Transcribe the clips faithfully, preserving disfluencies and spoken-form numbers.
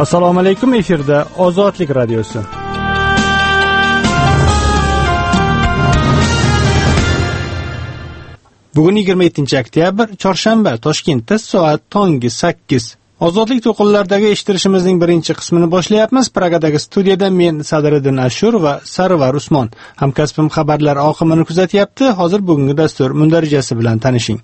Assalomu alaykum, efirda Ozodlik radiosi. Bugun yigirma yettinchi oktyabr, chorshanba, Toshkentda soat tongi sakkiz. Ozodlik to'qinlaridagi eshittirishimizning birinchi qismini boshlayapmiz. Pragadagi studiyada men Sadriddin Ashur va Sarvar Usmon. Hamkasbim xabarlar oqimini kuzatyapti. Hozir bugungi dastur mundarijasi bilan tanishing.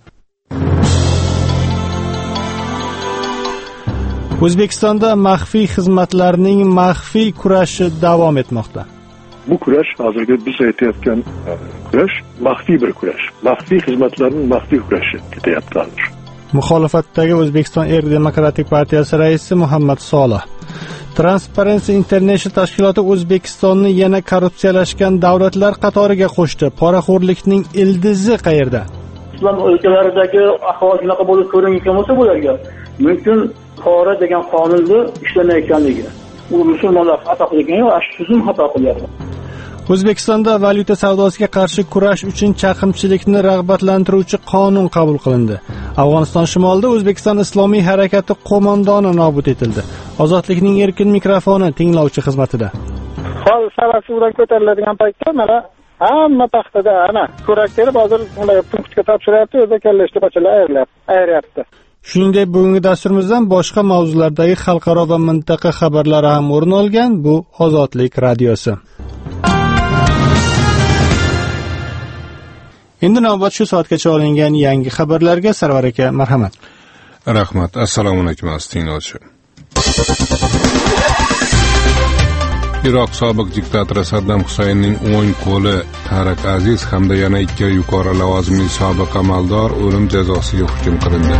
O'zbekistonda maxfiy xizmatlarning maxfiy kurashi davom etmoqda. Bu kurash hozirgi biz aytayotgan kurash maxfiy bir kurash. Maxfiy xizmatlarning maxfiy kurashi ketyapti hozir. Muxolifatdagi O'zbekiston Erk Demokratik partiyasi raisi Muhammad Solih. Transparency International tashkiloti O'zbekistonni yana korrupsiyalashgan davlatlar qatoriga qo'shdi. Poraxo'rlikning ildizi qayerda? Islom o'lkalaridagi ahvol shunaqa bo'lib ko'ringan bo'lsa bo'larga, mumkin pora degan qonunni ishlamayotganligi. U musulmonlar xato qilgan yo'q, ash tuzum xato qilyapti. O'zbekistonda valyuta savdosiga qarshi kurash uchun chaqimchilikni rag'batlantiruvchi qonun qabul qilindi. Afg'oniston shimolida O'zbekiston Islomiy harakati qo'mondoni nobud etildi. Ozodlikning erkin mikrofoni tinglovchi xizmatida. Hol savasi bilan ko'tariladigan paytda mana hamma paxtada ana ko'rak terib hozir ular punktga topshiryapti, o'zi kallashli bachalar ayryapti. Shuningdek, bugungi dasturimizdan boshqa mavzulardagi xalqaro va mintaqa xabarlari ham o'rin olgan. Bu Ozodlik radiosi. Endi navbat shu soatgacha olingan yangi xabarlarga. Sarvar aka, marhamat. Rahmat. Assalomu alaykum aziz tinglovchi. Iroq sobiq diktatori Saddam Husaynning o'ng qo'li Tarak Aziz hamda yana ikki yuqori lavozimli sobiq amaldor o'lim jazosiga hukm qilindi.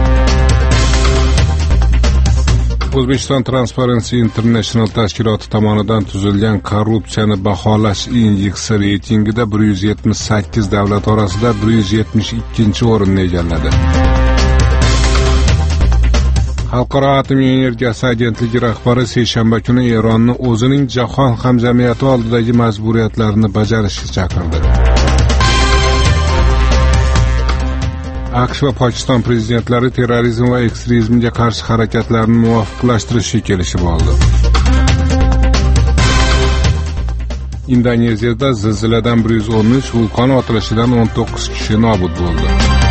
O'zbekiston Transparency International tashkiloti tomonidan tuzilgan korrupsiyani baholash indeksi reytingida bir yuz yetmish sakkiz davlat orasida bir yuz yetmish ikkinchi o'rinni egalladi. Xalqaro atomiy energiyasi agentligi rahbari seshanba kuni Eronni o'zining jahon hamjamiyati oldidagi majburiyatlarini bajarishga chaqirdi. AQSh va Pokiston prezidentlari terrorizm va ekstremizmga qarshi harakatlarni muvofiqlashtirishga kelishib oldi. Indoneziyada zilziladan bir yuz o'n uch, vulqon otilishidan o'n to'qqiz kishi nobud bo'ldi.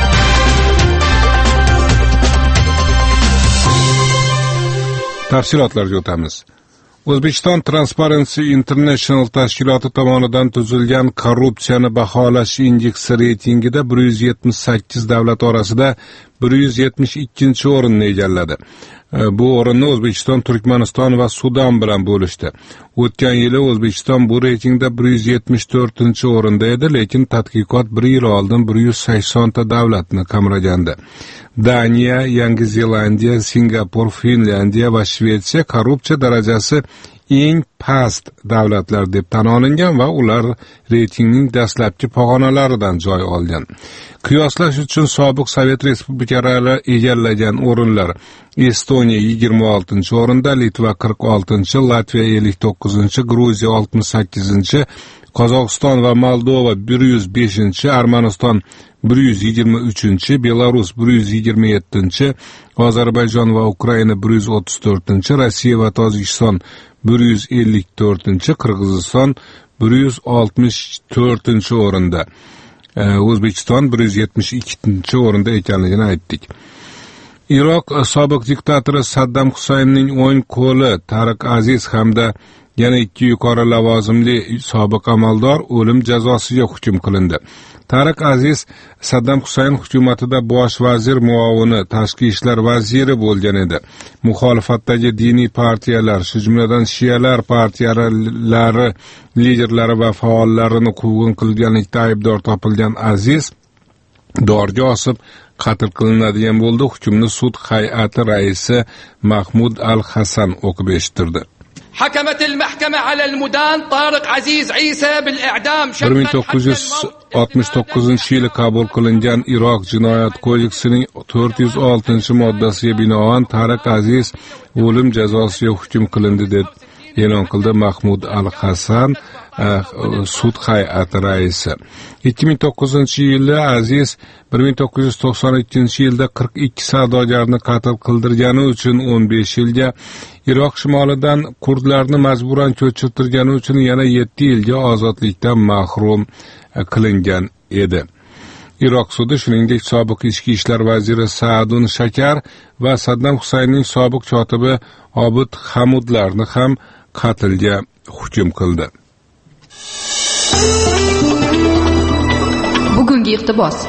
Tafsilotlarga o'tamiz. O'zbekiston Transparency International tashkiloti tomonidan tuzilgan korrupsiyani baholash indeksi reytingida bir yuz yetmish sakkiz davlat orasida bir yuz yetmish ikkinchi o'rinni egalladi. Bu o'rinni O'zbekiston, Turkmaniston va Sudan bilan bo'lishdi. O'tgan yili O'zbekiston bu reytingda bir yuz yetmish to'rtinchi o'rinda edi, lekin tadqiqot bir yil oldin bir yuz sakson ta davlatni qamragandi. Daniya, Yangi Zelandiya, Singapur, Finlandiya va Shvetsiya korrupsiya darajasi eng past davlatlar deb tan olingan va ular reytingning dastlabki pog'onalaridan joy olgan. Qiyoslash uchun sobiq Sovet respublikalari egallagan o'rinlar: Estoniya yigirma oltinchi o'rinda, Litva qirq oltinchi, Latviya ellik to'qqizinchi, Gruziya oltmish sakkizinchi, Qozog'iston va Moldova bir yuz beshinchi, Armaniston bir yuz yigirma uchinchi, Belarus bir yuz yigirma yettinchi, Ozarbayjon va Ukraina bir yuz o'ttiz to'rtinchi, Rossiya va Tojikiston bir yuz ellik to'rtinchi, Qirg'iziston bir yuz oltmish to'rtinchi o'rinda. O'zbekiston bir yuz yetmish ikkinchi o'rinda ekanligini aytdik. Iroq sobiq diktatori Saddam Husaynning o'ng qo'li Tarak Aziz hamda yana ikki yuqori lavozimli sobiq amaldor o'lim jazosiga hukm qilindi. Tarak Aziz Saddam Husayn hukumatida bosh vazir muovini, tashqi ishlar vaziri bo'lgan edi. Muxolifatdagi diniy partiyalar, shu jumladan shiyalar partiyalari liderlari va faollarini quvg'in qilganlikda aybdor topilgan Aziz dorga osib qatl qilinadigan bo'ldi. Hukmni sud hay'ati raisi Mahmud Al-Hasan o'qib eshittirdi. حكمت المحكمة على المدان طارق عزيز عيسى بالإعدام bir ming to'qqiz yuz oltmish to'qqizinchi yili qabul qilingan Iroq jinoyat kodeksining to'rt yuz oltinchi moddasiga binoan Tarak Aziz o'lim jazosiga hukm qilindi e'lon qildi Mahmud Al-Hasan, sud hay'ati raisi. ikki ming to'qqizinchi yili Aziz bir ming to'qqiz yuz to'qson ikkinchi yilda qirq ikki savdogarni qatl qildirgani uchun o'n besh yilga, Iroq shimolidan kurdlarni majburan ko'chirtirgani uchun yana yetti yilga ozodlikdan mahrum qilingan edi. Iroq sudi shuningdek sobiq ichki ishlar vaziri Saadun Shakar va Saddam Husaynning sobiq kotibi Obid Hamudlarni ham qatlga hukm qildi. Bugungi iqtibos.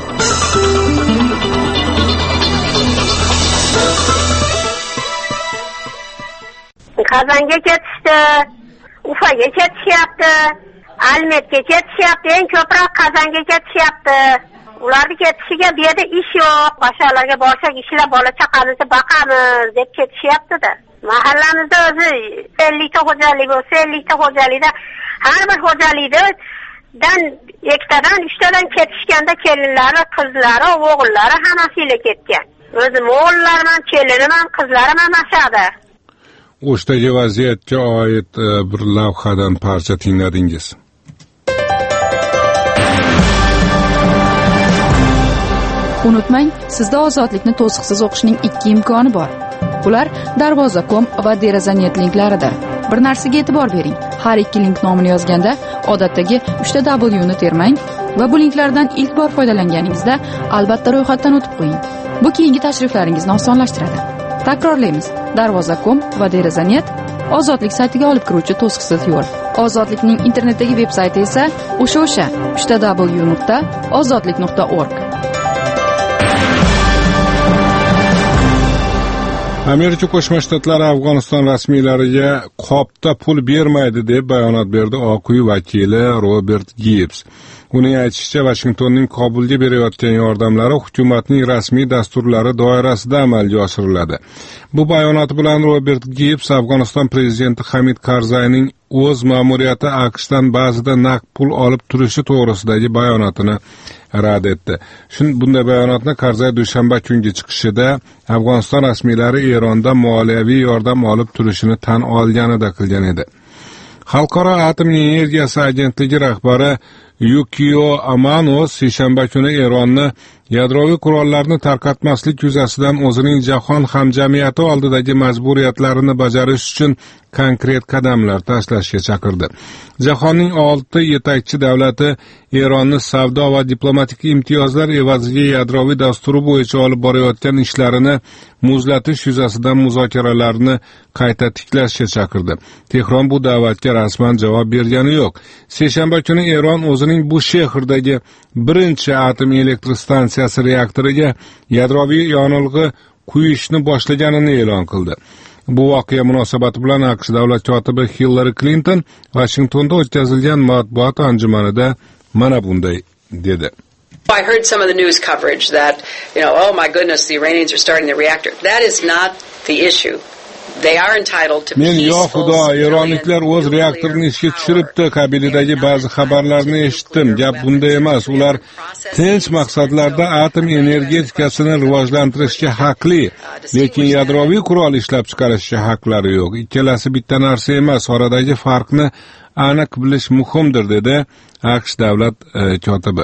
Kazanga ketishdi, Ufaga ketishyapti, Almetga ketishyapti, eng ko'proq Kazanga ketishyapti. Ularni ketishiga bu yerda ish yo'q, boshqalarga borsak ishlab bola chaqamizni boqamiz deb ketishyapti-da. Mahallamizda o'zi ellikta xo'jalik bo'lsa, ellikta xo'jalikda har bir xo'jalikdan ikkitadan, uchtadan ketishganda kelinlari, qizlari, o'g'illari hammasi ile ketgan. O'zim o'g'illarim ham, kelinim ham, qizlarim ham ashada. O'shdagi vaziyatga oid bir lavhadan parcha tingladingiz. Unutmang, sizda ozodlikni to'siqsiz o'qishning ikki imkoni bor. Ular darvoza nokta com va derazanet linklaridir. Bir narsaga e'tibor bering. Har ikki link nomini yozganda odatdagi uchta W ni termang va bu linklardan ilk bor foydalanganingizda albatta ro'yxatdan o'tib qo'ying. Bu keyingi tashriflaringizni osonlashtiradi. Takrorlaymiz. darvoza nokta com va derazanet ozodlik saytiga olib kiruvchi to'siqsiz yo'l. Ozodlikning internetdagi veb-sayti esa o'sha-o'sha uchta W nuqta ozodlik nuqta org. Amerika Qo'shma Shtatlari Afg'oniston rasmiylariga qopda pul bermaydi deb bayonot berdi Oq uy vakili Robert Gibbs. Uning aytishicha, Washingtonning Kobulga berayotgan yordamlari hukumatning rasmiy dasturlari doirasida amalga oshiriladi. Bu bayonot bilan Robert Gibbs Afg'oniston prezidenti Hamid Karzayning o'z ma'muriyati AQShdan ba'zida naqd pul olib turishi to'g'risidagi bayonotini rad etdi. Shun bunday bayonotni Karzay dushanba kungi chiqishida Afg'oniston rasmiylari Erondan moliyaviy yordam olib turishini tan olganida qilgan edi. Xalqaro atom energiyasi agentligi rahbari Yukio Amano seshanba kuni Eronni yadroviy qurollarni tarqatmaslik yuzasidan o'zining jahon hamjamiyati oldidagi majburiyatlarini bajarish uchun konkret qadamlar tashlashga chaqirdi. Jahonning olti yetakchi davlati Eronni savdo va diplomatik imtiyozlar evaziga yadroviy dasturi bo'yicha olib borayotgan ishlarini muzlatish yuzasidan muzokaralarni qayta tiklashga chaqirdi. Tehron bu da'vatga rasman javob bergani yo'q. Seshanba kuni Eron o'zining bu shahrdagi birinchi atom elektr stansiyasi reaktoriga yadroviy yonilg'i quyishni boshlaganini e'lon qildi. Bu voqea munosabati bilan AQSh davlat kotibi Hillary Clinton Washingtonda o'tkazilgan matbuot anjumanida mana bunday dedi. I heard some of the news coverage that, you know, oh my goodness, the Iranians are starting the reactor. That is not the issue. They are entitled to Men yo xudo, Eronliklar o'z reaktorini ishga tushiribdi qabilidagi ba'zi xabarlarni eshitdim. Gap bunda emas. Ular tinch maqsadlarda atom energetikasini rivojlantirishga haqli, lekin yadroviy qurol ishlab chiqarishga haqlari yo'q. Ikkalasi bitta narsa emas. Oradagi farqni aniq bilish muhimdir, dedi AQSh davlat e, kotibi.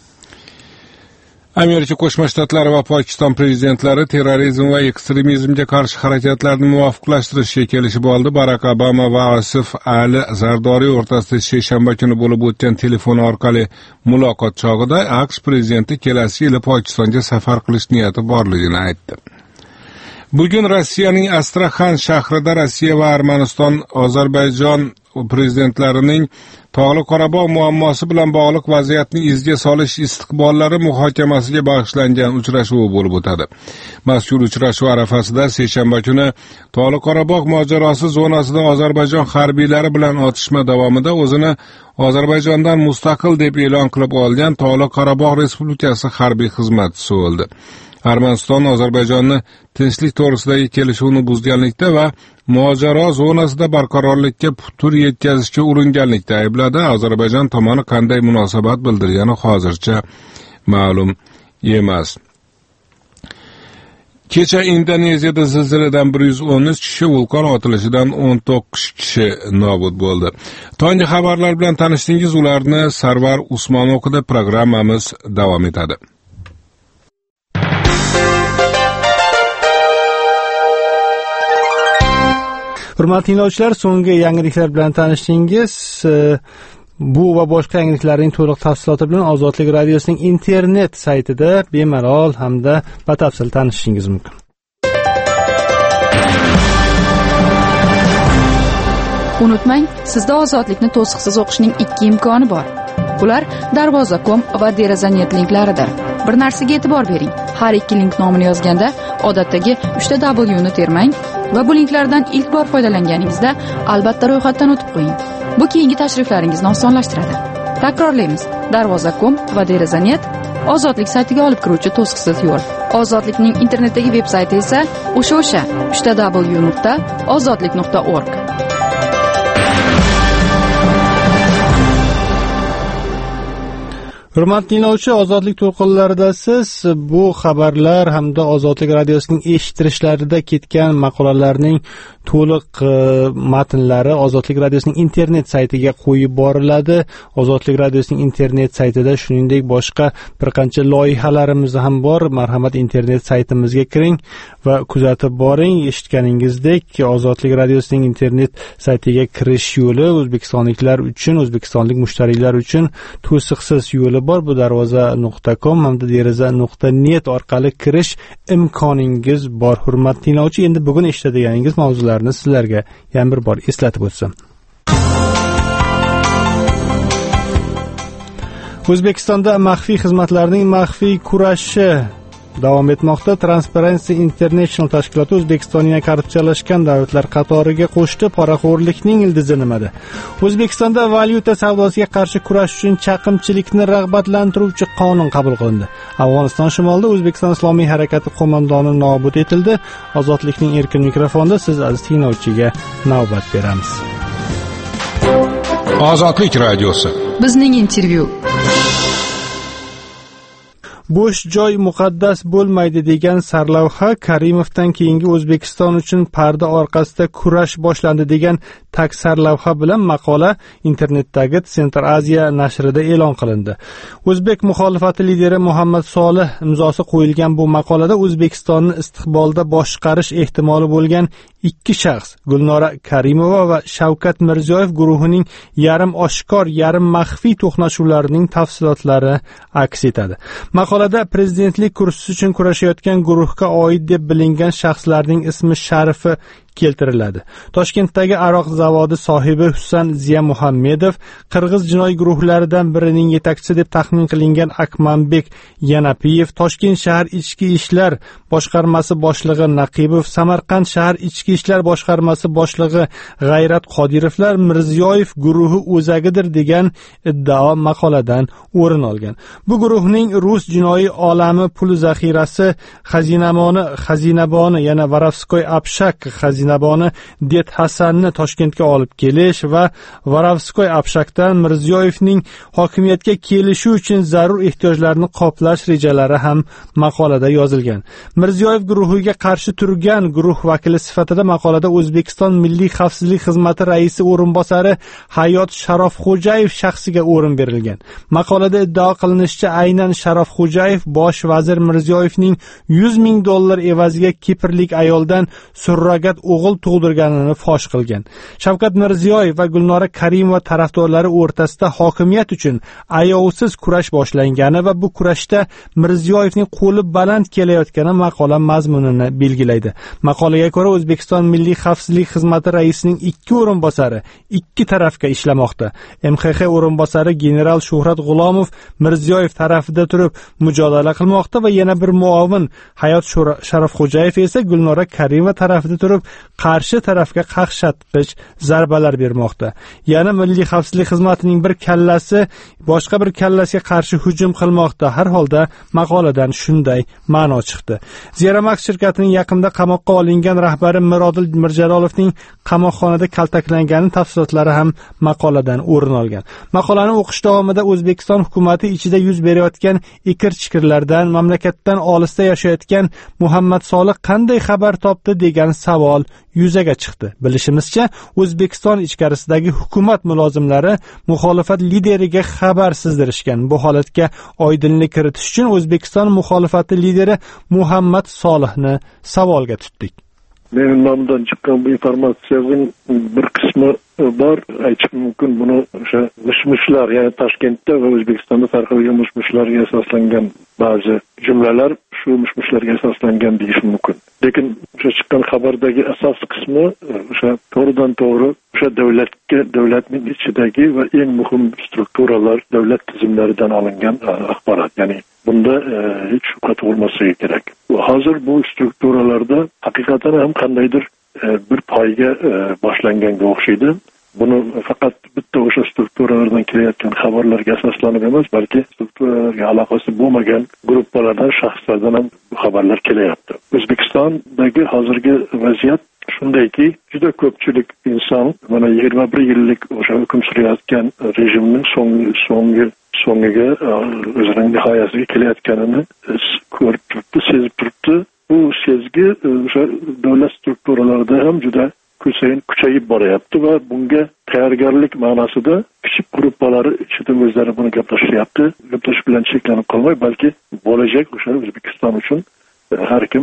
Amerika Qo'shma Shtatlari va Pokiston prezidentlari terrorizm va ekstremizmga qarshi harakatlarni muvofiqlashtirishga kelishib oldi. Barack Obama va Asif Ali Zardoriy o'rtasida seshanba kuni bo'lib o'tgan telefon orqali muloqot chog'ida AQSh prezidenti kelasi yili Pokistonga safar qilish niyati borligini aytdi. Bugun Rossiyaning Astraxan shahrida Rossiya va Armaniston, Ozarbayjon prezidentlarining Tog'li Qorabog' muammosi bilan bog'liq vaziyatni izga solish istiqbollari muhokamasiga bag'ishlangan uchrashuv bo'lib o'tadi. Mazkur uchrashuv arafasida seshanba kuni Tog'li Qorabog' mojarosi zonasida Ozarbayjon harbiylari bilan otishma davomida o'zini Ozarbayjondan mustaqil deb e'lon qilib olgan Tog'li Qorabog' Respublikasi harbiy xizmatchisi o'ldi. Armaniston Ozarbayjonni tinchlik to'g'risidagi kelishuvni buzganlikda va mojaro zonasida barqarorlikka putur yetkazishga uringanlikda aybladi. Ozarbayjon tomoni qanday munosabat bildirgani hozircha ma'lum emas. Kecha Indoneziyada zilziladan bir yuz o'n uch kishi, vulqon otilishidan o'n to'qqiz kishi nobud bo'ldi. Tonggi xabarlar bilan tanishdingiz, ularni Sarvar Usmon o'qidi. Programmamiz davom etadi. Hurmatli tinglovchilar, so'nggi yangiliklar bilan tanishdingiz. Bu va boshqa yangiliklarning to'liq tafsiloti bilan Ozodlik radiosining internet saytida bemalol hamda batafsil tanishishingiz mumkin. Unutmang, sizda ozodlikni to'siqsiz o'qishning ikki imkoni bor. Ular darvoza nokta com va derazanet linklaridir. Bir narsaga e'tibor bering. Har ikki link nomini yozganda odatdagi uchta W ni termang va bu linklardan ilk bor foydalanganingizda albatta ro'yxatdan o'tib qo'ying. Bu keyingi tashriflaringizni osonlashtiradi. Takrorlaymiz. darvoza nokta com va derazanet Ozodlik saytiga olib kiruvchi to'siqsiz yo'l. Ozodlikning internetdagi veb-sayti esa o'sha-o'sha uchta W nuqta ozodlik nuqta org. Hurmatli tinglovchi, Ozodlik to'lqinlarida siz bu xabarlar hamda Ozodlik radiosining eshittirishlarida ketgan maqolalarning to'liq matnlari Ozodlik radiosining internet saytiga qo'yib boriladi. Ozodlik radiosining internet saytida shuningdek boshqa bir qancha loyihalarimiz ham bor. Marhamat, internet saytimizga kiring va kuzatib boring. Eshitganingizdek, Ozodlik radiosining internet saytiga kirish yo'li o'zbekistonliklar uchun, o'zbekistonlik mushtariylar uchun to'siqsiz yo'li bor. Bu darvoza nuqta com hamda deraza nuqta net orqali kirish imkoningiz bor. Hurmatli tinglovchi, endi bugun eshitadiganingiz mavzularni sizlarga yana bir bor eslatib o'tsam. O'zbekistonda maxfiy xizmatlarning maxfiy kurashi davom etmoqda. Transparency International tashkiloti O'zbekistonning korrupsiyalashgan davlatlar qatoriga qo'shdi. Poraxo'rlikning ildizi nimada? O'zbekistonda valyuta savdosiga qarshi kurash uchun chaqimchilikni rag'batlantiruvchi qonun qabul qilindi. Afg'oniston shimolida O'zbekiston Islomiy harakati qo'mondoni nobud etildi. Ozodlikning erkin mikrofonida siz aziz tinglovchiga navbat beramiz. Ozodlik radiosi. Bizning intervyu. Bo'sh joy muqaddas bo'lmaydi degan sarlavha, Karimovdan keyingi O'zbekiston uchun parda orqasida kurash boshlandi degan tag sarlavha bilan maqola internetdagi Center Asia nashrida e'lon qilindi. O'zbek muxolifati lideri Muhammad Solih imzosi qo'yilgan bu maqolada O'zbekistonni istiqbolda boshqarish ehtimoli bo'lgan ikki shaxs, Gulnora Karimova va Shavkat Mirziyoyev guruhining yarim oshkor, yarim maxfiy to'qnashuvlarining tafsilotlari aks etadi. Maqolada prezidentlik kursisi uchun kurashayotgan guruhga oid deb bilingan shaxslarning ismi sharifi keltiriladi. Toshkentdagi aroq zavodi sohibi Husan Ziyamuhammedov, qirg'iz jinoiy guruhlaridan birining yetakchisi deb taxmin qilingan Akmanbek Yanapiyev, Toshkent shahar ichki ishlar boshqarmasi boshlig'i Naqibov, Samarqand shahar ichki ishlar boshqarmasi boshlig'i G'ayrat Qodirovlar Mirziyoyev guruhi o'zagidir degan iddao maqoladan o'rin olgan. Bu guruhning rus jinoiy olami pul zaxirasi xazinamoni xazinaboni yana Varavskoy Abshak xazinaboni Det Hasanni Toshkentga olib kelish va Varavskoy Abshakdan Mirziyoyevning hokimiyatga kelishi uchun zarur ehtiyojlarni qoplash rejalari ham maqolada yozilgan. Mirziyoyev guruhiga qarshi turgan guruh vakili sifatida maqolada O'zbekiston Milliy xavfsizlik xizmati raisi o'rinbosari Hayot Sharofxo'jayev shaxsiga o'rin berilgan. Maqolada iddao qilinishicha, aynan Sharofxo'jayev bosh vazir Mirziyoyevning yuz ming dollar evaziga kiprlik ayoldan surrogat o'g'il tug'dirganini fosh qilgan. Shavkat Mirziyoyev va Gulnora Karimova tarafdorlari o'rtasida hokimiyat uchun ayovsiz kurash boshlangani va bu kurashda Mirziyoyevning qo'li baland kelayotgani maqola mazmunini belgilaydi. Maqolaga ko'ra, O'zbekiston Milliy xavfsizlik xizmati raisining ikki o'rinbosari ikki tarafga ishlamoqda. M X X o'rinbosari general Shuhrat G'ulomov Mirziyoyev tarafida turib mujodala qilmoqda va yana bir muavin Hayot Sharofxo'jayev esa Gulnora Karimova tarafida turib qarshi tarafga qaqshatqich zarbalar bermoqda. Yana Milliy xavfsizlik xizmatining bir kallasi boshqa bir kallasiga qarshi hujum qilmoqda. Har holda maqoladan shunday ma'no chiqdi. Zeramax shirkatining yaqinda qamoqqa olingan rahbari Mirodil Mirjalolovning qamoqxonada kaltaklangani tafsilotlari ham maqoladan o'rin olgan. Maqolani o'qish davomida O'zbekiston hukumati ichida yuz berayotgan ikir-chikrlardan, mamlakatdan olisda yashayotgan Muhammad Solih qanday xabar topdi degan savol yuzaga chiqdi. Bilishimizcha, O'zbekiston ichkarisidagi hukumat mulozimlari muxolifat lideriga xabar sizdirishgan. Bu holatga oydinlik kiritish uchun O'zbekiston muxolifati lideri Muhammad Solihni savolga tutdik. Benim namdan çıkan bu informasiyanın bir kısmı var. Aytib mümkün bunu o'sha mışmışlar, yani Toshkentda ve O'zbekistonda farqli mışmışlarga asoslangan bazı cümleler şu mışmışlarga asoslangan deyish mumkin. Lekin o'sha chiqqan xabardagi asosiy qismi o'sha to'g'ridan to'g'ri o'sha davlatga, davlatning ichidagi va eng muhim strukturalar, davlat tizimlaridan olingan axborot. Ya'ni bunda e, hiç şüphe olması gerek. Hazır bu strukturalarda hakikaten hem qandaydir e, bir payga e, başlanganga o'xshaydi. Bunu fakat bitta o'sha strukturalardan kelayotgan xabarlarga asoslanib emas, balki strukturalarga aloqasi bo'lmagan gruppalardan, shaxslardan ham bu xabarlar kelyapti. O'zbekistondagi hozirgi vaziyat shundayki, juda ko'pchilik inson mana yigirma bir yillik o'sha hukm surayotgan rejimning so'nggi so'nggi so'ngiga o'zining nihoyasiga kelayotganini ko'rib turibdi, sezib turibdi. Bu sezgi o'sha davlat strukturalarida ham juda kusayin kuchayib boryapti va bunga tayyorgarlik ma'nosida kichik guruhlar ichida o'zlari buni gaplashyapti. Gaplash bilan cheklanib qolmay, balki bo'lajak o'sha O'zbekiston uchun har kim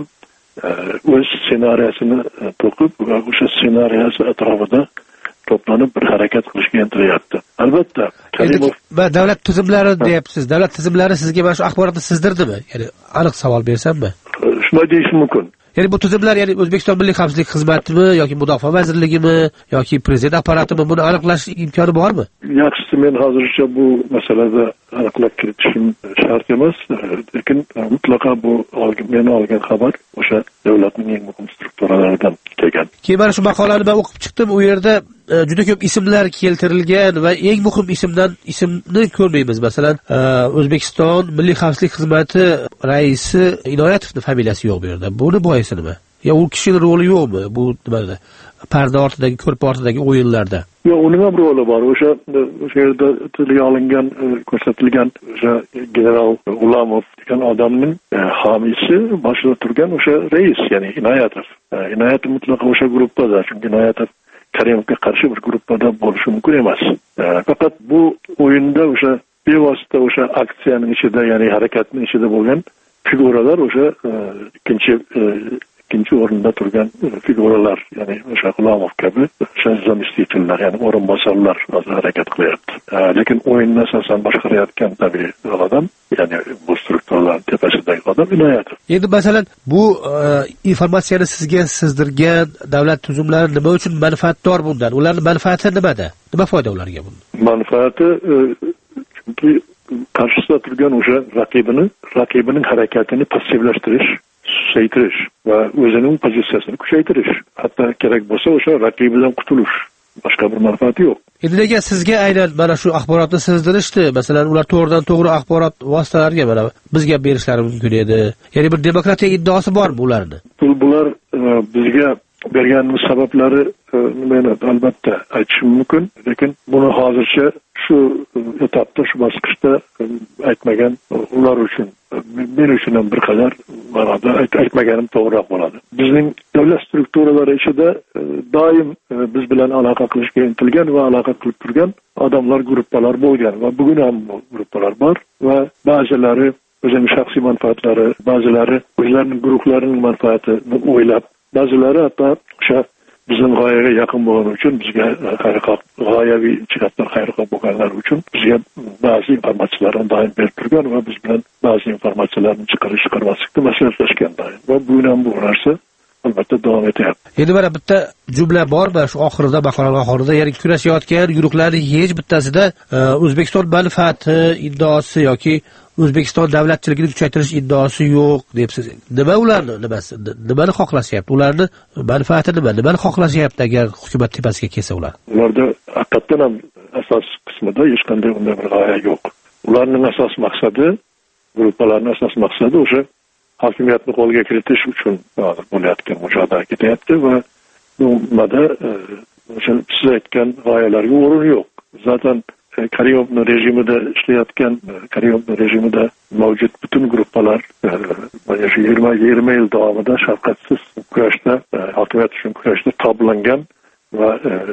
o'z ssenariyasini to'qib va o'sha ssenariyasi atrofida toplanib bir harakat qilishga intilyapti. Albatta, Karimov va davlat tizimlari deyapsiz. Davlat tizimlari sizga mana shu axborotni sizdirdimi? Ya'ni aniq savol bersammi? Shunday deyish mumkin. Ya'ni bu tizimlar, ya'ni O'zbekiston Milliy xavfsizlik xizmatimi yoki Mudofaa vazirligimi yoki prezident apparatimi, buni aniqlash imkoni bormi? Yaxshisi, men hozircha bu masalada aniqlab kiritishim shart emas, lekin mutlaqo bu men olgan xabar o'sha davlatning eng muhim strukturalaridan kelgan. Keyin mana shu maqolani men o'qib chiqdim, u yerda juda ko'p ismlar keltirilgan va eng muhim ismdan ismni ko'rmaymiz. Masalan, O'zbekiston Milliy xavfsizlik xizmati raisi Inoyatovning familiyasi yo'q bu yerda. Buni boisi nima? Ya u kishining roli yo'qmi bu nimada? Parda ortidagi, ko'rpa ortidagi o'yinlarda. Yo'q, uning ham roli bor. O'sha o'sha yerda tilga olingan, ko'rsatilgan o'sha general G'ulomov degan odamning homiysi boshida turgan o'sha rais, ya'ni Inoyatov. Inoyatov mutlaqo o'sha guruhda, chunki Inoyatov Karimovga qarshi bir guruhda bo'lishi mumkin emas. Faqat bu o'yinda o'sha bevosita o'sha aksiyaning ichida, ya'ni harakatning ichida bo'lgan figuralar o'sha ikkinchi ikkinchi o'rinda turgan figuralar, ya'ni o'sha G'ulomov kabi o'sha zamestителlar, ya'ni o'rinbosarlar hozir harakat qilyapti. Lekin o'yinni asosan boshqarayotgan tabiiy odam, ya'ni bu strukturalar tepasidagi odam Inoyatov. Endi masalan, bu informatsiyani sizga sizdirgan davlat tuzumlari nima uchun manfaatdor bundan? Ularning manfaati nimada? Nima foyda ularga bundan? Manfaati chunki qarshisida turgan o'sha raqibini, raqibining harakatini passivlashtirish, susaytirish va o'zining pozitsiyasini kuchaytirish, hatto kerak bo'lsa o'sha raqibidan qutulish. Boshqa bir manfaati yo'q. Endi nega sizga aynan mana shu axborotni sizdirishdi? Masalan, ular to'g'ridan to'g'ri axborot vositalariga mana bizga berishlari mumkin edi. Ya'ni bir demokratiya iddaosi bormi ularning? Bular bizga berganimiz sabablari men albatta aytishim mumkin, lekin buni hozircha shu etapda, shu bosqichda aytmagan ular uchun, men uchun ham bir qadar ma'noda aytmaganim to'g'riroq bo'ladi. Bizning davlat strukturalari ichida doim biz bilan aloqa qilishga intilgan va aloqa qilib turgan odamlar, guruhlar bo'lgan va bugun ham bu guruhlar bor va ba'zilari o'zining shaxsiy manfaatlari, ba'zilari o'zlarining guruhlarining manfaatini o'ylab, ba'zilari hatto o'sha bizning g'oyaga yaqin bo'lgani uchun, bizga haqiqat g'oyaviy jihatdan haqiqat bo'lganlar uchun bizga ba'zi informatsiyalarni doim berib turgan va biz bilan ba'zi informatsiyalarni chiqarish chiqarmaslikda maslahatlashgan doim. Va bu ham bu narsa albatta davom etyapti. Endi mana bitta jumla bor va shu oxirida, maqolaning oxirida, ya'ni kurashayotgan guruhlarning hech bittasida O'zbekiston manfaati iddaosi yoki O'zbekiston davlatchiligini kuchaytirish iddaosi yo'q debsiz. Nima ularni nimasi? Nimani xohlashyapti? Ularni manfaati nima? Nimani xohlashyapti agar hukumat tepasiga kelsa ular? Ularda haqiqatan ham asos qismida hech qanday unday bir g'oya yo'q. Ularning asos maqsadi, gruppalarning asos maqsadi o'sha hokimiyatni qo'lga kiritish uchun hozir bo'layotgan mujodala ketyapti va bu nimada o'sha siz aytgan g'oyalarga o'rin yo'q. Zaten Karimovning rejimida ishlayotgan, Karimovning rejimida mavjud butun gruppalar mana shu yigirma yil davomida shafqatsiz kurashda, hokimiyat uchun kurashda toblangan va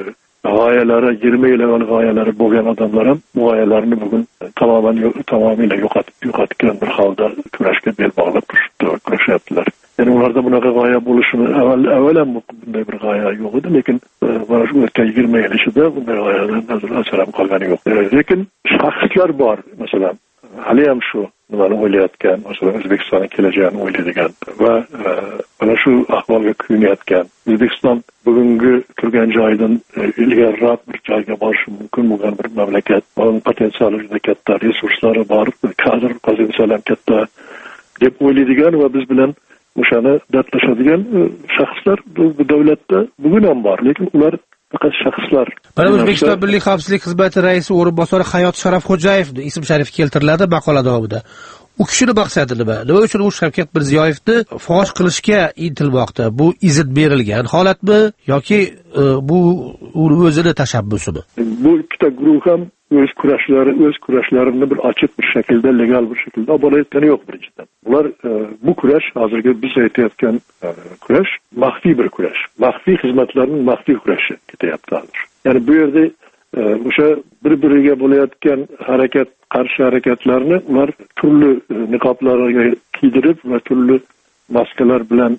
g'oyalari yigirma yil avval g'oyalari bo'lgan odamlar ham bu g'oyalarini bugun tamoman tamomila yo'qotib yo'qotgan bir holda kurashga bel bog'lab kurashyaptilar. Yani ularda bunaqa g'oya bo'lishini avval avvalan bunday bir g'oya yo'q edi, lekin mana shu o'tgan yigirma yil ichida bunday g'oyalar nazardan sarab qolgani yo'q. Lekin shaxslar bor, masalan, hali ham shu nimani o'ylayotgan, masalan, O'zbekistonning kelajagini o'ylaydigan va mana shu ahvolga kuyinayotgan. O'zbekiston bugungi turgan joyidan ilgariroq bir joyga borishi mumkin bo'lgan bir mamlakat. Uning potensiali juda katta, resurslari bor, kadr potensiali ham katta deb o'ylaydigan va biz bilan o'shani dardlashadigan shaxslar bu davlatda bugun ham bor, lekin ular faqat shaxslar. Mana O'zbekiston Milliy xavfsizlik xizmati raisi o'rinbosari Hayot Sharafxo'jayevning ism sharifi keltiriladi maqola davomida. U kishining maqsadi nima? Nima uchun u Shavkat Mirziyoyevni fosh qilishga intilmoqda? Bu izn berilgan holatmi yoki bu o'zini tashabbusimi? Bu ikkita guruh ham o'z kurashlari, o'z kurashlarini bir ochiq bir shaklda, legal bir shaklda olib borayotgani yo'q birinchidan. Ular bu kurash, hozirgi biz aytayotgan kurash maxfiy bir kurash. Maxfiy xizmatlarning maxfiy kurashi ketyapti hozir. Ya'ni bu yerda o'sha bir-biriga bo'layotgan harakat, qarshi harakatlarni ular turli niqoblarga kiydirib va turli maskalar bilan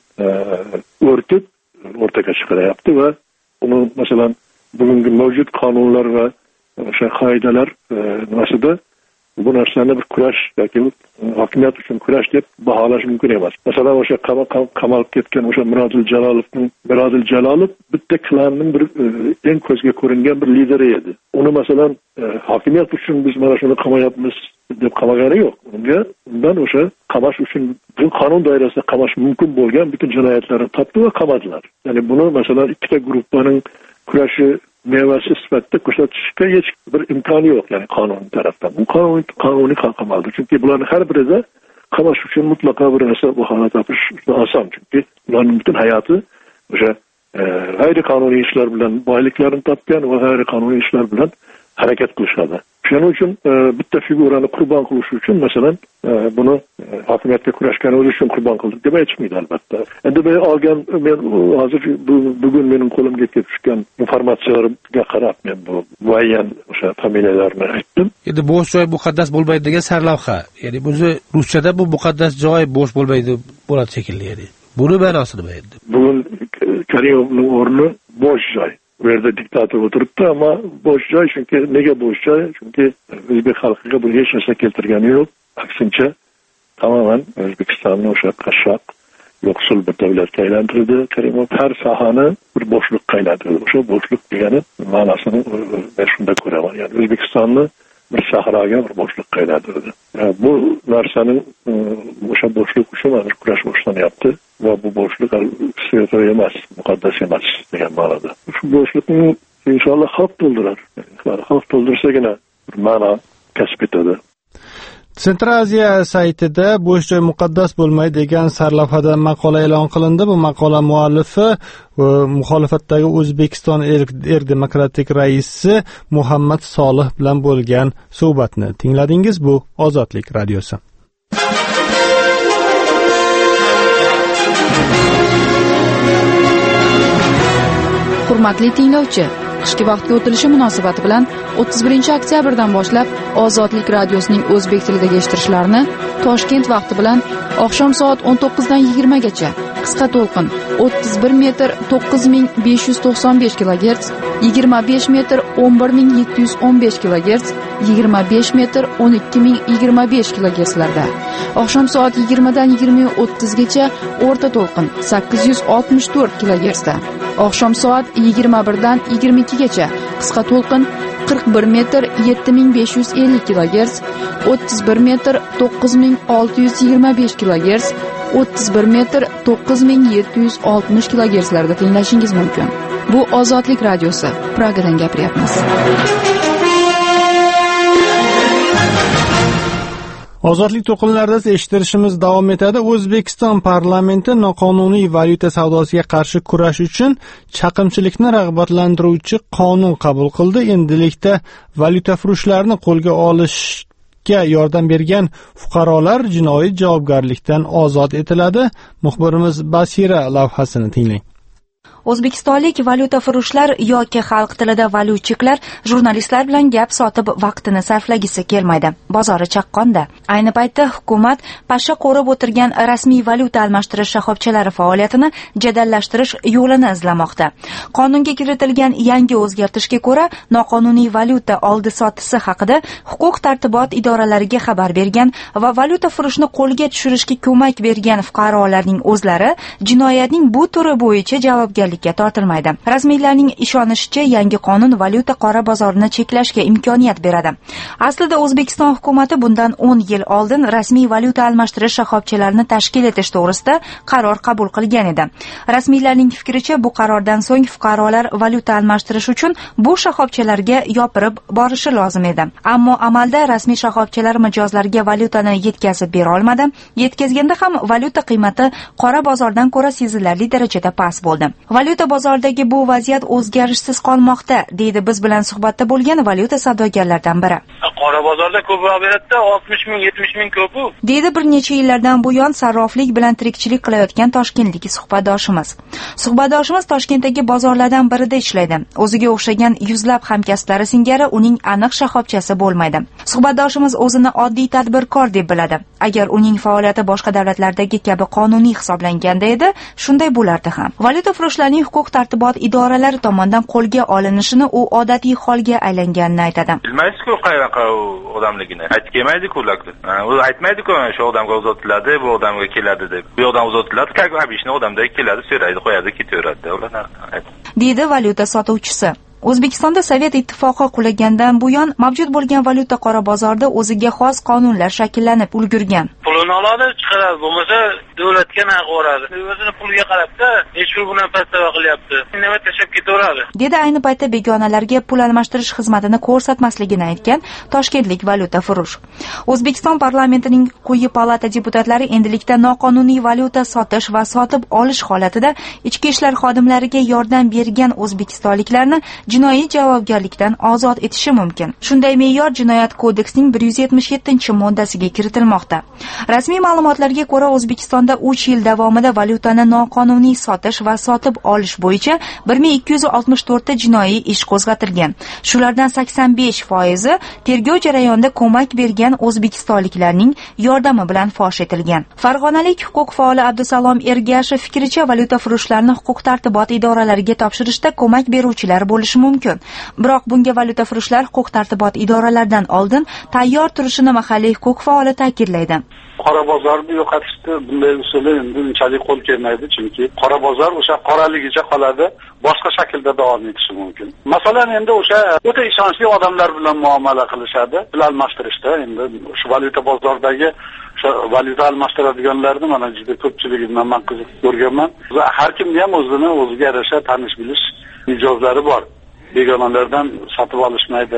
o'rtib o'rtaga chiqaryapti va uni masalan bugungi mavjud qonunlar va o'sha qoidalar nimasida bu narsani bir kurash yoki hokimiyat uchun kurash deb baholash mumkin emas. Masalan, o'sha qamalib ketgan o'sha Mirodil Jalolovning Mirodil Jalolov bitta klanning bir eng ko'zga ko'ringan bir lideri edi. Uni masalan hokimiyat uchun biz mana shuni qamayapmiz deb qamagani yo'q. Unga undan o'sha qamash uchun bu qonun doirasida qamash mumkin bo'lgan bütün jinoyatlarni topdi va qamadilar. Ya'ni buni masalan ikkita guruhning kurashi mevasi sifatida ko'rsatishga hech bir imkoni yo'q, ya'ni qonun tarafdan. Bu qonun qonuniy qamaldi. Chunki bularning har birida qamash uchun mutlaqo bir narsa bu holat topish oson. Chunki ularning butun hayoti o'sha g'ayri qonuniy ishlar bilan boyliklarini topgan va g'ayri qonuniy ishlar bilan harakat qilishadi. Shuning uchun bitta figurani qurbon qilish uchun masalan buni hokimiyatga kurashgani uchun qurbon qildik deb aytishmaydi albatta. Endi men olgan men hozir bugun mening qo'limga kelib tushgan informatsiyalarga qarab men bu muayyan o'sha familiyalarni aytdim. Endi bo'sh joy muqaddas bo'lmaydi degan sarlavha. Ya'ni o'zi ruschada bu muqaddas joy bo'sh bo'lmaydi bo'ladi shekilli, ya'ni. Buni ma'nosi nima endi? Bugun Karimovning o'rni bo'sh joy. Bu yerda diktator o'tiribdi, ammo bo'sh joy. Chunki nega bo'sh joy? Chunki o'zbek xalqiga bu hech narsa keltirgani yo'q. Aksincha, tamoman O'zbekistonni o'sha qashshoq, yo'qsul bir davlatga aylantirdi. Karimov har sohani bir bo'shliqqa aylantirdi. O'sha bo'shliq degani ma'nosini men shunda ko'raman. Ya'ni O'zbekistonni bir sahroga, bir bo'shliqqa aylantirdi. Bu narsaning o'sha bo'shliq uchun hozir kurash boshlanyapti va bu bo'shliq siyosiy emas, muqaddas emas degan ma'noda. Shu bo'shliqni inshaalloh xalq to'ldirar. Xalq to'ldirsagina bir ma'no kasb etadi. Central Aziya saytida bo'sh joy muqaddas bo'lmaydi degan sarlavhada maqola e'lon qilindi. Bu maqola muallifi muxolifatdagi O'zbekiston er demokratik raisi Muhammad Solih bilan bo'lgan suhbatni tingladingiz. Bu Ozodlik radiosi. Hurmatli tinglovchi, qishki vaqtga o'tilishi munosabati bilan o'ttiz birinchi oktyabrdan boshlab Ozodlik radiosining o'zbek tilidagi eshittirishlarini Toshkent vaqti bilan oqshom soat o'n to'qqizdan yigirmagacha qisqa to'lqin o'ttiz bir metr to'qqiz ming besh yuz to'qson besh kilogerts, yigirma besh metr o'n bir ming yetti yuz o'n besh kilogerts, yigirma besh metr o'n ikki ming yigirma besh kilogertslarda, oqshom soat yigirmadan yigirma o'ttizgacha o'rta to'lqin sakkiz yuz oltmish to'rt kilogertsda, oqshom soat yigirma birdan yigirma ikkigacha qisqa to'lqin qirq bir metr yetti ming besh yuz ellik kilogerts, o'ttiz bir metr to'qqiz ming olti yuz yigirma besh kilogerts, o'ttiz bir metr to'qqiz ming yetti yuz oltmish kilogertslarda tinglashingiz mumkin. Bu Ozodlik radiosi. Pragadan gapiryapmiz. Ozodlik to'qinlarida eshittirishimiz davom etadi. O'zbekiston parlamenti noqonuniy valyuta savdosiga qarshi kurash uchun chaqimchilikni rag'batlantiruvchi qonun qabul qildi. Endilikda valyutafurushlarni qo'lga olishga yordam bergan fuqarolar jinoiy javobgarlikdan ozod etiladi. Muxbirimiz Basira lavhasini tinglang. O'zbekistonlik valyutafurushlar yoki xalq tilida valyutchiklar jurnalistlar bilan gap sotib vaqtini sarflagisi kelmaydi. Bozori chaqqonda. Ayni paytda hukumat pashsha qo'rib o'tirgan rasmiy valyuta almashtirish shoxobchalari faoliyatini jadallashtirish yo'lini izlamoqda. Qonunga kiritilgan yangi o'zgartishga ko'ra, noqonuniy valyuta oldi-sotisi haqida huquq tartibot idoralariga xabar bergan va valyuta furushni qo'lga tushirishga ko'mak bergan fuqarolarning o'zlari jinoyatning bu turi bo'yicha javobgar tortilmaydi. Rasmiylarning ishonishicha, yangi qonun valyuta qora bozorini cheklashga imkoniyat beradi. Aslida O'zbekiston hukumatı bundan o'n yil oldin rasmiy valyuta almashtirish shoxobchalarini tashkil etish to'g'risida qaror qabul qilgan edi. Rasmiylarning fikricha, bu qarordan so'ng fuqarolar valyuta almashtirish uchun bu shoxobchalarga yopirib borishi lozim edi. Ammo amalda rasmiy shoxobchalar mijozlarga valyutani yetkazib bera olmadi. Yetkazganda ham valyuta qiymati qora bozordan ko'ra sezilarli darajada past bo'ldi. Valyuta bozoridagi bu vaziyat o'zgarishsiz qolmoqda, deydi biz bilan suhbatda bo'lgan valyuta savdogarlardan biri. Qora bozorda ko'proq beradi, oltmish ming yetmish ming ko'p-ku. Deydi bir necha yillardan buyon sarroflik bilan tirikchilik qilayotgan toshkentlik suhbatdoshimiz. Suhbatdoshimiz Toshkentdagi bozorlardan birida ishlaydi. O'ziga o'xshagan yuzlab hamkasblari singari uning aniq shoxobchasi bo'lmaydi. Suhbatdoshimiz o'zini oddiy tadbirkor deb biladi. Agar uning faoliyati boshqa davlatlardagi kabi qonuniy hisoblanganda edi, shunday bo'lardi ham. Valyuta furushlarning huquq tartibot idoralari tomonidan qo'lga olinishini u odatiy holga aylanganini aytadi. Bilmaysiz-ku qayerqa odamligini. Aytib kelmaydi-ku ular. U aytmaydi-ku shu odamga uzatiladi, bu odamga keladi deb. Bu odam uzatiladi, как обычно odamdek keladi, so'raydi, qo'yadi, ketaveradi. Ular deydi valyuta sotuvchisi. O'zbekistonda Sovet ittifoqi qulagandan buyon mavjud bo'lgan valyuta qora bozorida o'ziga xos qonunlar shakllanib ulgurgan. Pulini oladi, chiqaradi, bo'lmasa davlatga naq o'radi. O'zini puliga qarabda, hech pul bilan pastava qilyapti. Nima tashab ketaveradi. Dedi ayni paytda begonalarga pul almashtirish xizmatini ko'rsatmasligini aytgan toshkentlik valyuta furush. O'zbekiston parlamentining quyi palata deputatlari endilikda noqonuniy valyuta sotish va sotib olish holatida ichki ishlar xodimlariga yordam bergan o'zbekistonliklarni jinoiy javobgarlikdan ozod etishi mumkin. Shunday me'yor Jinoyat kodeksining bir yuz yetmish yettinchi moddasiga kiritilmoqda. Rasmiy ma'lumotlarga ko'ra, O'zbekistonda uch yil davomida valyutani noqonuniy sotish va sotib olish bo'yicha bir ming ikki yuz oltmish to'rt ta jinoiy ish qo'zg'atilgan. Shulardan sakson besh foizi tergov jarayonida ko'mak bergan o'zbekistonliklarning yordami bilan fosh etilgan. Farg'onalik huquq faoli Abdusalom Ergashev fikricha, valyuta furushlarni huquq tartibot idoralariga topshirishda ko'mak beruvchilar bo'lishi mumkin. Biroq bunga valyuta furushlar huquq tartibot idoralaridan oldin tayyor turishini mahalliy huquq faoli ta'kidlaydi. Qora bozorni yo'qotishda bunday usullar endi unchalik qo'l kelmaydi, chunki qora bozor o'sha qoraligicha qoladi, boshqa shaklda davom etishi mumkin. Masalan, endi o'sha o'ta ishonchli odamlar bilan muomala qilishadi, pul almashtirishda. Endi shu valyuta bozoridagi o'sha valyuta almashtiradiganlarni mana juda ko'pchiligidan men qiziqib ko'rganman. Har kimni ham o'zini o'ziga yarasha tanish bilish mijozlari bor. Begonalardan sotib olishmaydi.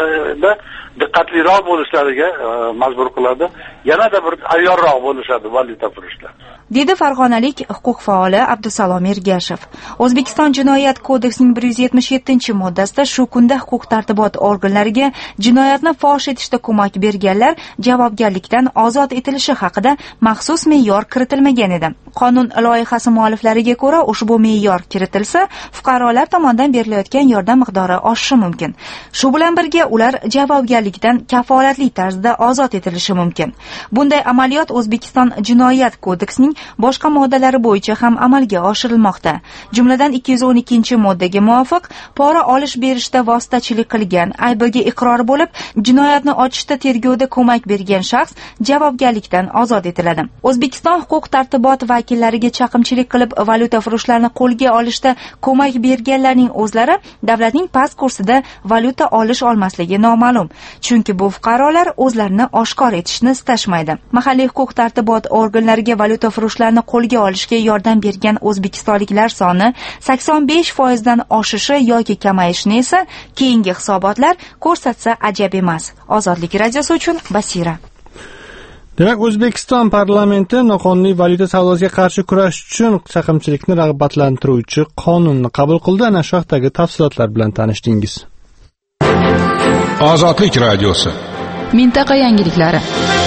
Diqqatliroq bo'lishlariga majbur qiladi. Yanada bir ayyorroq bo'lishadi valyuta furushlar. Dedi farg'onalik huquq faoli Abdusalom Ergashev. O'zbekiston Jinoyat kodeksining bir yuz yetmish yettinchi moddasida shu kunda huquq tartibot organlariga jinoyatni fosh etishda ko'mak berganlar javobgarlikdan ozod etilishi haqida maxsus me'yor kiritilmagan edi. Qonun loyihasi mualliflariga ko'ra, ushbu me'yor kiritilsa, fuqarolar tomonidan berilayotgan yordam miqdori oshishi mumkin. Shu bilan birga Shuningdek, ular javobgarlikdan kafolatli tarzda ozod etilishi mumkin. Bunday amaliyot O'zbekiston Jinoyat kodeksining boshqa moddalari bo'yicha ham amalga oshirilmoqda. Jumladan ikki yuz o'n ikkinchi moddaga muvofiq pora olish berishda vositachilik qilgan, aybiga iqror bo'lib, jinoyatni ochishda tergovda ko'mak bergan shaxs javobgarlikdan ozod etiladi. O'zbekiston huquq tartibot vakillariga chaqimchilik qilib valyutafurushlarni qo'lga olishda ko'mak berganlarning o'zlari davlatning past kursida valyuta olish olmasligi noma'lum. Chunki bu fuqarolar o'zlarini oshkor etishni istashmaydi. Mahalliy huquq tartibot organlariga valyutafurushlarni qo'lga olishga yordam bergan o'zbekistonliklar soni sakson besh foizdan oshishi yoki kamayishini esa keyingi hisobotlar ko'rsatsa ajab emas. Ozodlik radiosi uchun Basira. Demak, O'zbekiston parlamenti noqonuniy valyuta savdosiga qarshi kurash uchun chaqimchilikni rag'batlantiruvchi qonunni qabul qildi. Ana shu haqdagi tafsilotlar bilan tanishdingiz. Ozodlik radiosi. Mintaqa yangiliklari.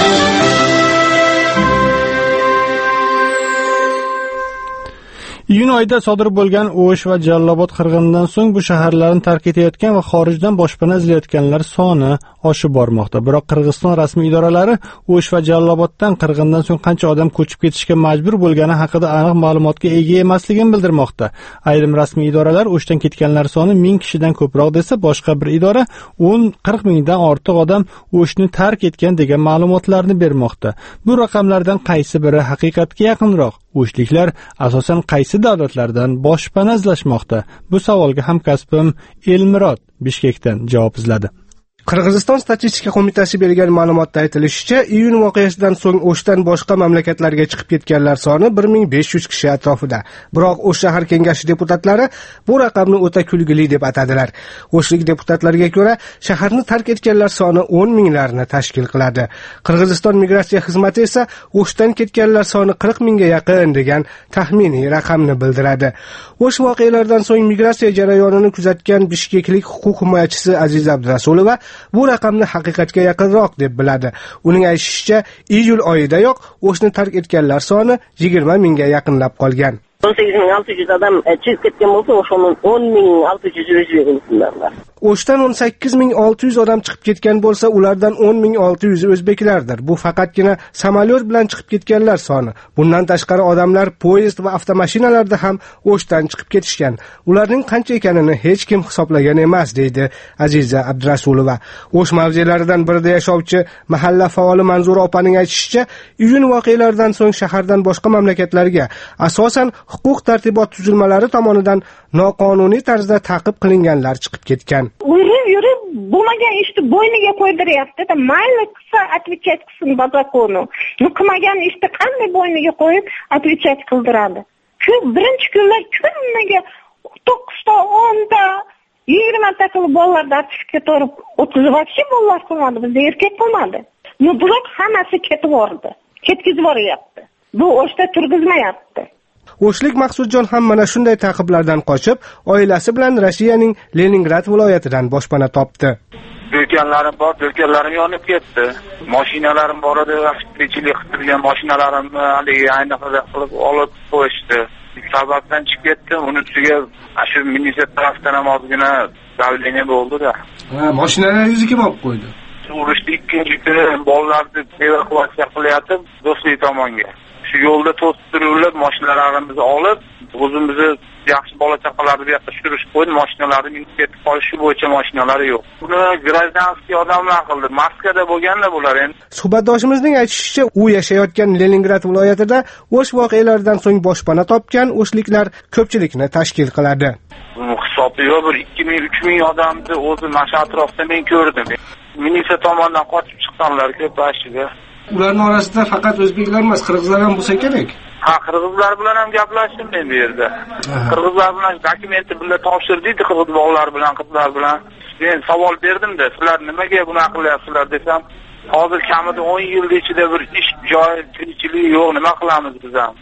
Iyun oyida sodir bo'lgan O'sh va Jallobod qirg'inidan so'ng bu shaharlarni tark etayotgan va xorijdan boshpana izlayotganlar soni oshib bormoqda. Biroq Qirg'iziston rasmiy idoralari O'sh va Jalloboddan qirg'indan so'ng qancha odam ko'chib ketishga majbur bo'lgani haqida aniq ma'lumotga ega emasligini bildirmoqda. Ayrim rasmiy idoralar O'shdan ketganlar soni ming kishidan ko'proq desa, boshqa bir idora o'n qirq mingdan ortiq odam O'shni tark etgan degan ma'lumotlarni bermoqda. Bu raqamlardan qaysi biri haqiqatga yaqinroq? O'shliklar asosan qaysi davlatlardan boshpana izlashmoqda? Bu savolga hamkasbim Elmirod Bishkekdan javob izladi. Qirg'iziston statistika qo'mitasi bergan ma'lumotda aytilishicha, iyun voqeasidan so'ng O'shdan boshqa mamlakatlarga chiqib ketganlar soni bir ming besh yuz kishi atrofida. Biroq O'sh shahar kengashi deputatlari bu raqamni o'ta kulgili deb atadilar. O'shlik deputatlarga ko'ra, shaharni tark etganlar soni o'n minglarni tashkil qiladi. Qirg'iziston migratsiya xizmati esa O'shdan ketganlar soni qirq mingga yaqin degan taxminiy raqamni bildiradi. O'sh voqealaridan so'ng migratsiya jarayonini kuzatgan bishkeklik huquq himoyachisi Aziz Abdurasulova bu raqamni haqiqatga yaqinroq deb biladi. Uning aytishicha, iyul oyidayoq O'shni tark etganlar soni yigirma mingga yaqinlab qolgan. o'n sakkiz ming olti yuz odam chiqib ketgan bo'lsa, o'shaning o'n ming olti yuz o'zbeklar. O'shdan o'n sakkiz ming olti yuz odam chiqib ketgan bo'lsa, ulardan o'n ming olti yuz o'zbeklardir. Bu faqatgina samolyot bilan chiqib ketganlar soni. Bundan tashqari odamlar poyezd va avtomashinalarda ham O'shdan chiqib ketishgan. Ularning qancha ekanini hech kim hisoblagan emas, deydi Aziza Abdurasulova. O'sh mavzelaridan birida yashovchi mahalla faoli Manzura opaning aytishicha, iyun voqealaridan so'ng shahardan boshqa mamlakatlarga asosan huquq tartibot tuzilmalari tomonidan noqonuniy tarzda ta'qib qilinganlar chiqib ketgan. Yurib yurib bo'lmagan ishni bo'yniga qo'ydiryapti-da, mayli qilsa отвечать qilsin по закону. Nu qilmagan ishni qanday bo'yniga qo'yib отвечать qildiradi? Shu birinchi kunlar kuniga to'qqizta, o'nta, yigirmata qilib bolalarni atishga to'g'ri o'tkazib voобще bolalar qilmadi, bizda erkak qilmadi. Nu bular hammasi ketib bordi. Ketkizib boryapti. Bu O'shda turgizmayapti. O'shlik Maqsudjon ham mana shunday ta'qiblardan qochib, oilasi bilan Rossiyaning Leningrad viloyatidan boshpana topdi. Do'konlarim bor, do'konlarim yonib ketdi. Mashinalarim bor edi, tirikchilik qilgan mashinalarimni haligi ayni qilib olib qo'yishdi. Sababdan chiqib ketdim, uni ustiga shu militsiya tarafdan ham ozgina davleniya bo'ldi-da. Ha, mashinalaringizni kim olib qo'ydi? Urushni ikkinchi kuni bolalarni evakuatsiya qilyapti do'stlik tomonga. Shu yo'lda to'sib turib, mashinalarimizni olib, o'zimizni yaxshi bola chaqalarni bu yoqqa tushirib qo'ydi, mashinalarni minib ketib qolishi bo'yicha mashinalari yo'q. Buni grajdanskiy odamlar qildi. Moskvada bo'lganda bular endi. Suhbatdoshimizning aytishicha, u yashayotgan Leningrad viloyatida O'sh voqealaridan so'ng boshpana topgan o'shliklar ko'pchilikni tashkil qiladi. Hisobi yo'q, bir ikki ming, uch ming odamni o'zi mana atrofda men ko'rdim. Militsiya tomonidan qochib chiqqanlar ko'p ashiga. Ularning orasida faqat o'zbeklar emas, qirg'izlar ham bo'lsa kerak. Ha, qirg'izlar bilan ham gaplashdim men bu yerda. Qirg'izlar bilan dokumentni bilan topshirdik, qirg'iz bolalar bilan, qizlar bilan. Men savol berdim-da, sizlar nimaga bunaqa qilyapsizlar desam, hozir kamida o'n yil ichida bir ish joyi, tirikchilik yo'q, nima qilamiz biz ham?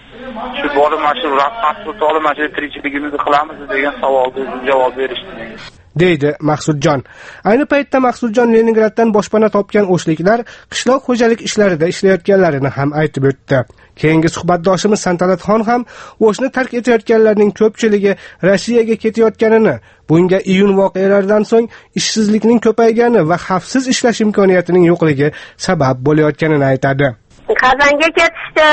Shu borib mana shu pasport olib, mana shu tirikchiligimizni qilamiz degan savolga javob berishdi. deydi Maqsudjon. Ayni paytda Maqsudjon Leningraddan boshpana topgan o'shliklar qishloq xo'jalik ishlarida ishlayotganlarini ham aytib o'tdi. Keyingi suhbatdoshimiz Santalatxon ham O'shni tark etayotganlarning ko'pchiligi Rossiyaga ketayotganini, bunga iyun voqealaridan so'ng ishsizlikning ko'paygani va xavfsiz ishlash imkoniyatining yo'qligi sabab bo'layotganini aytadi. Qozonga ketishdi,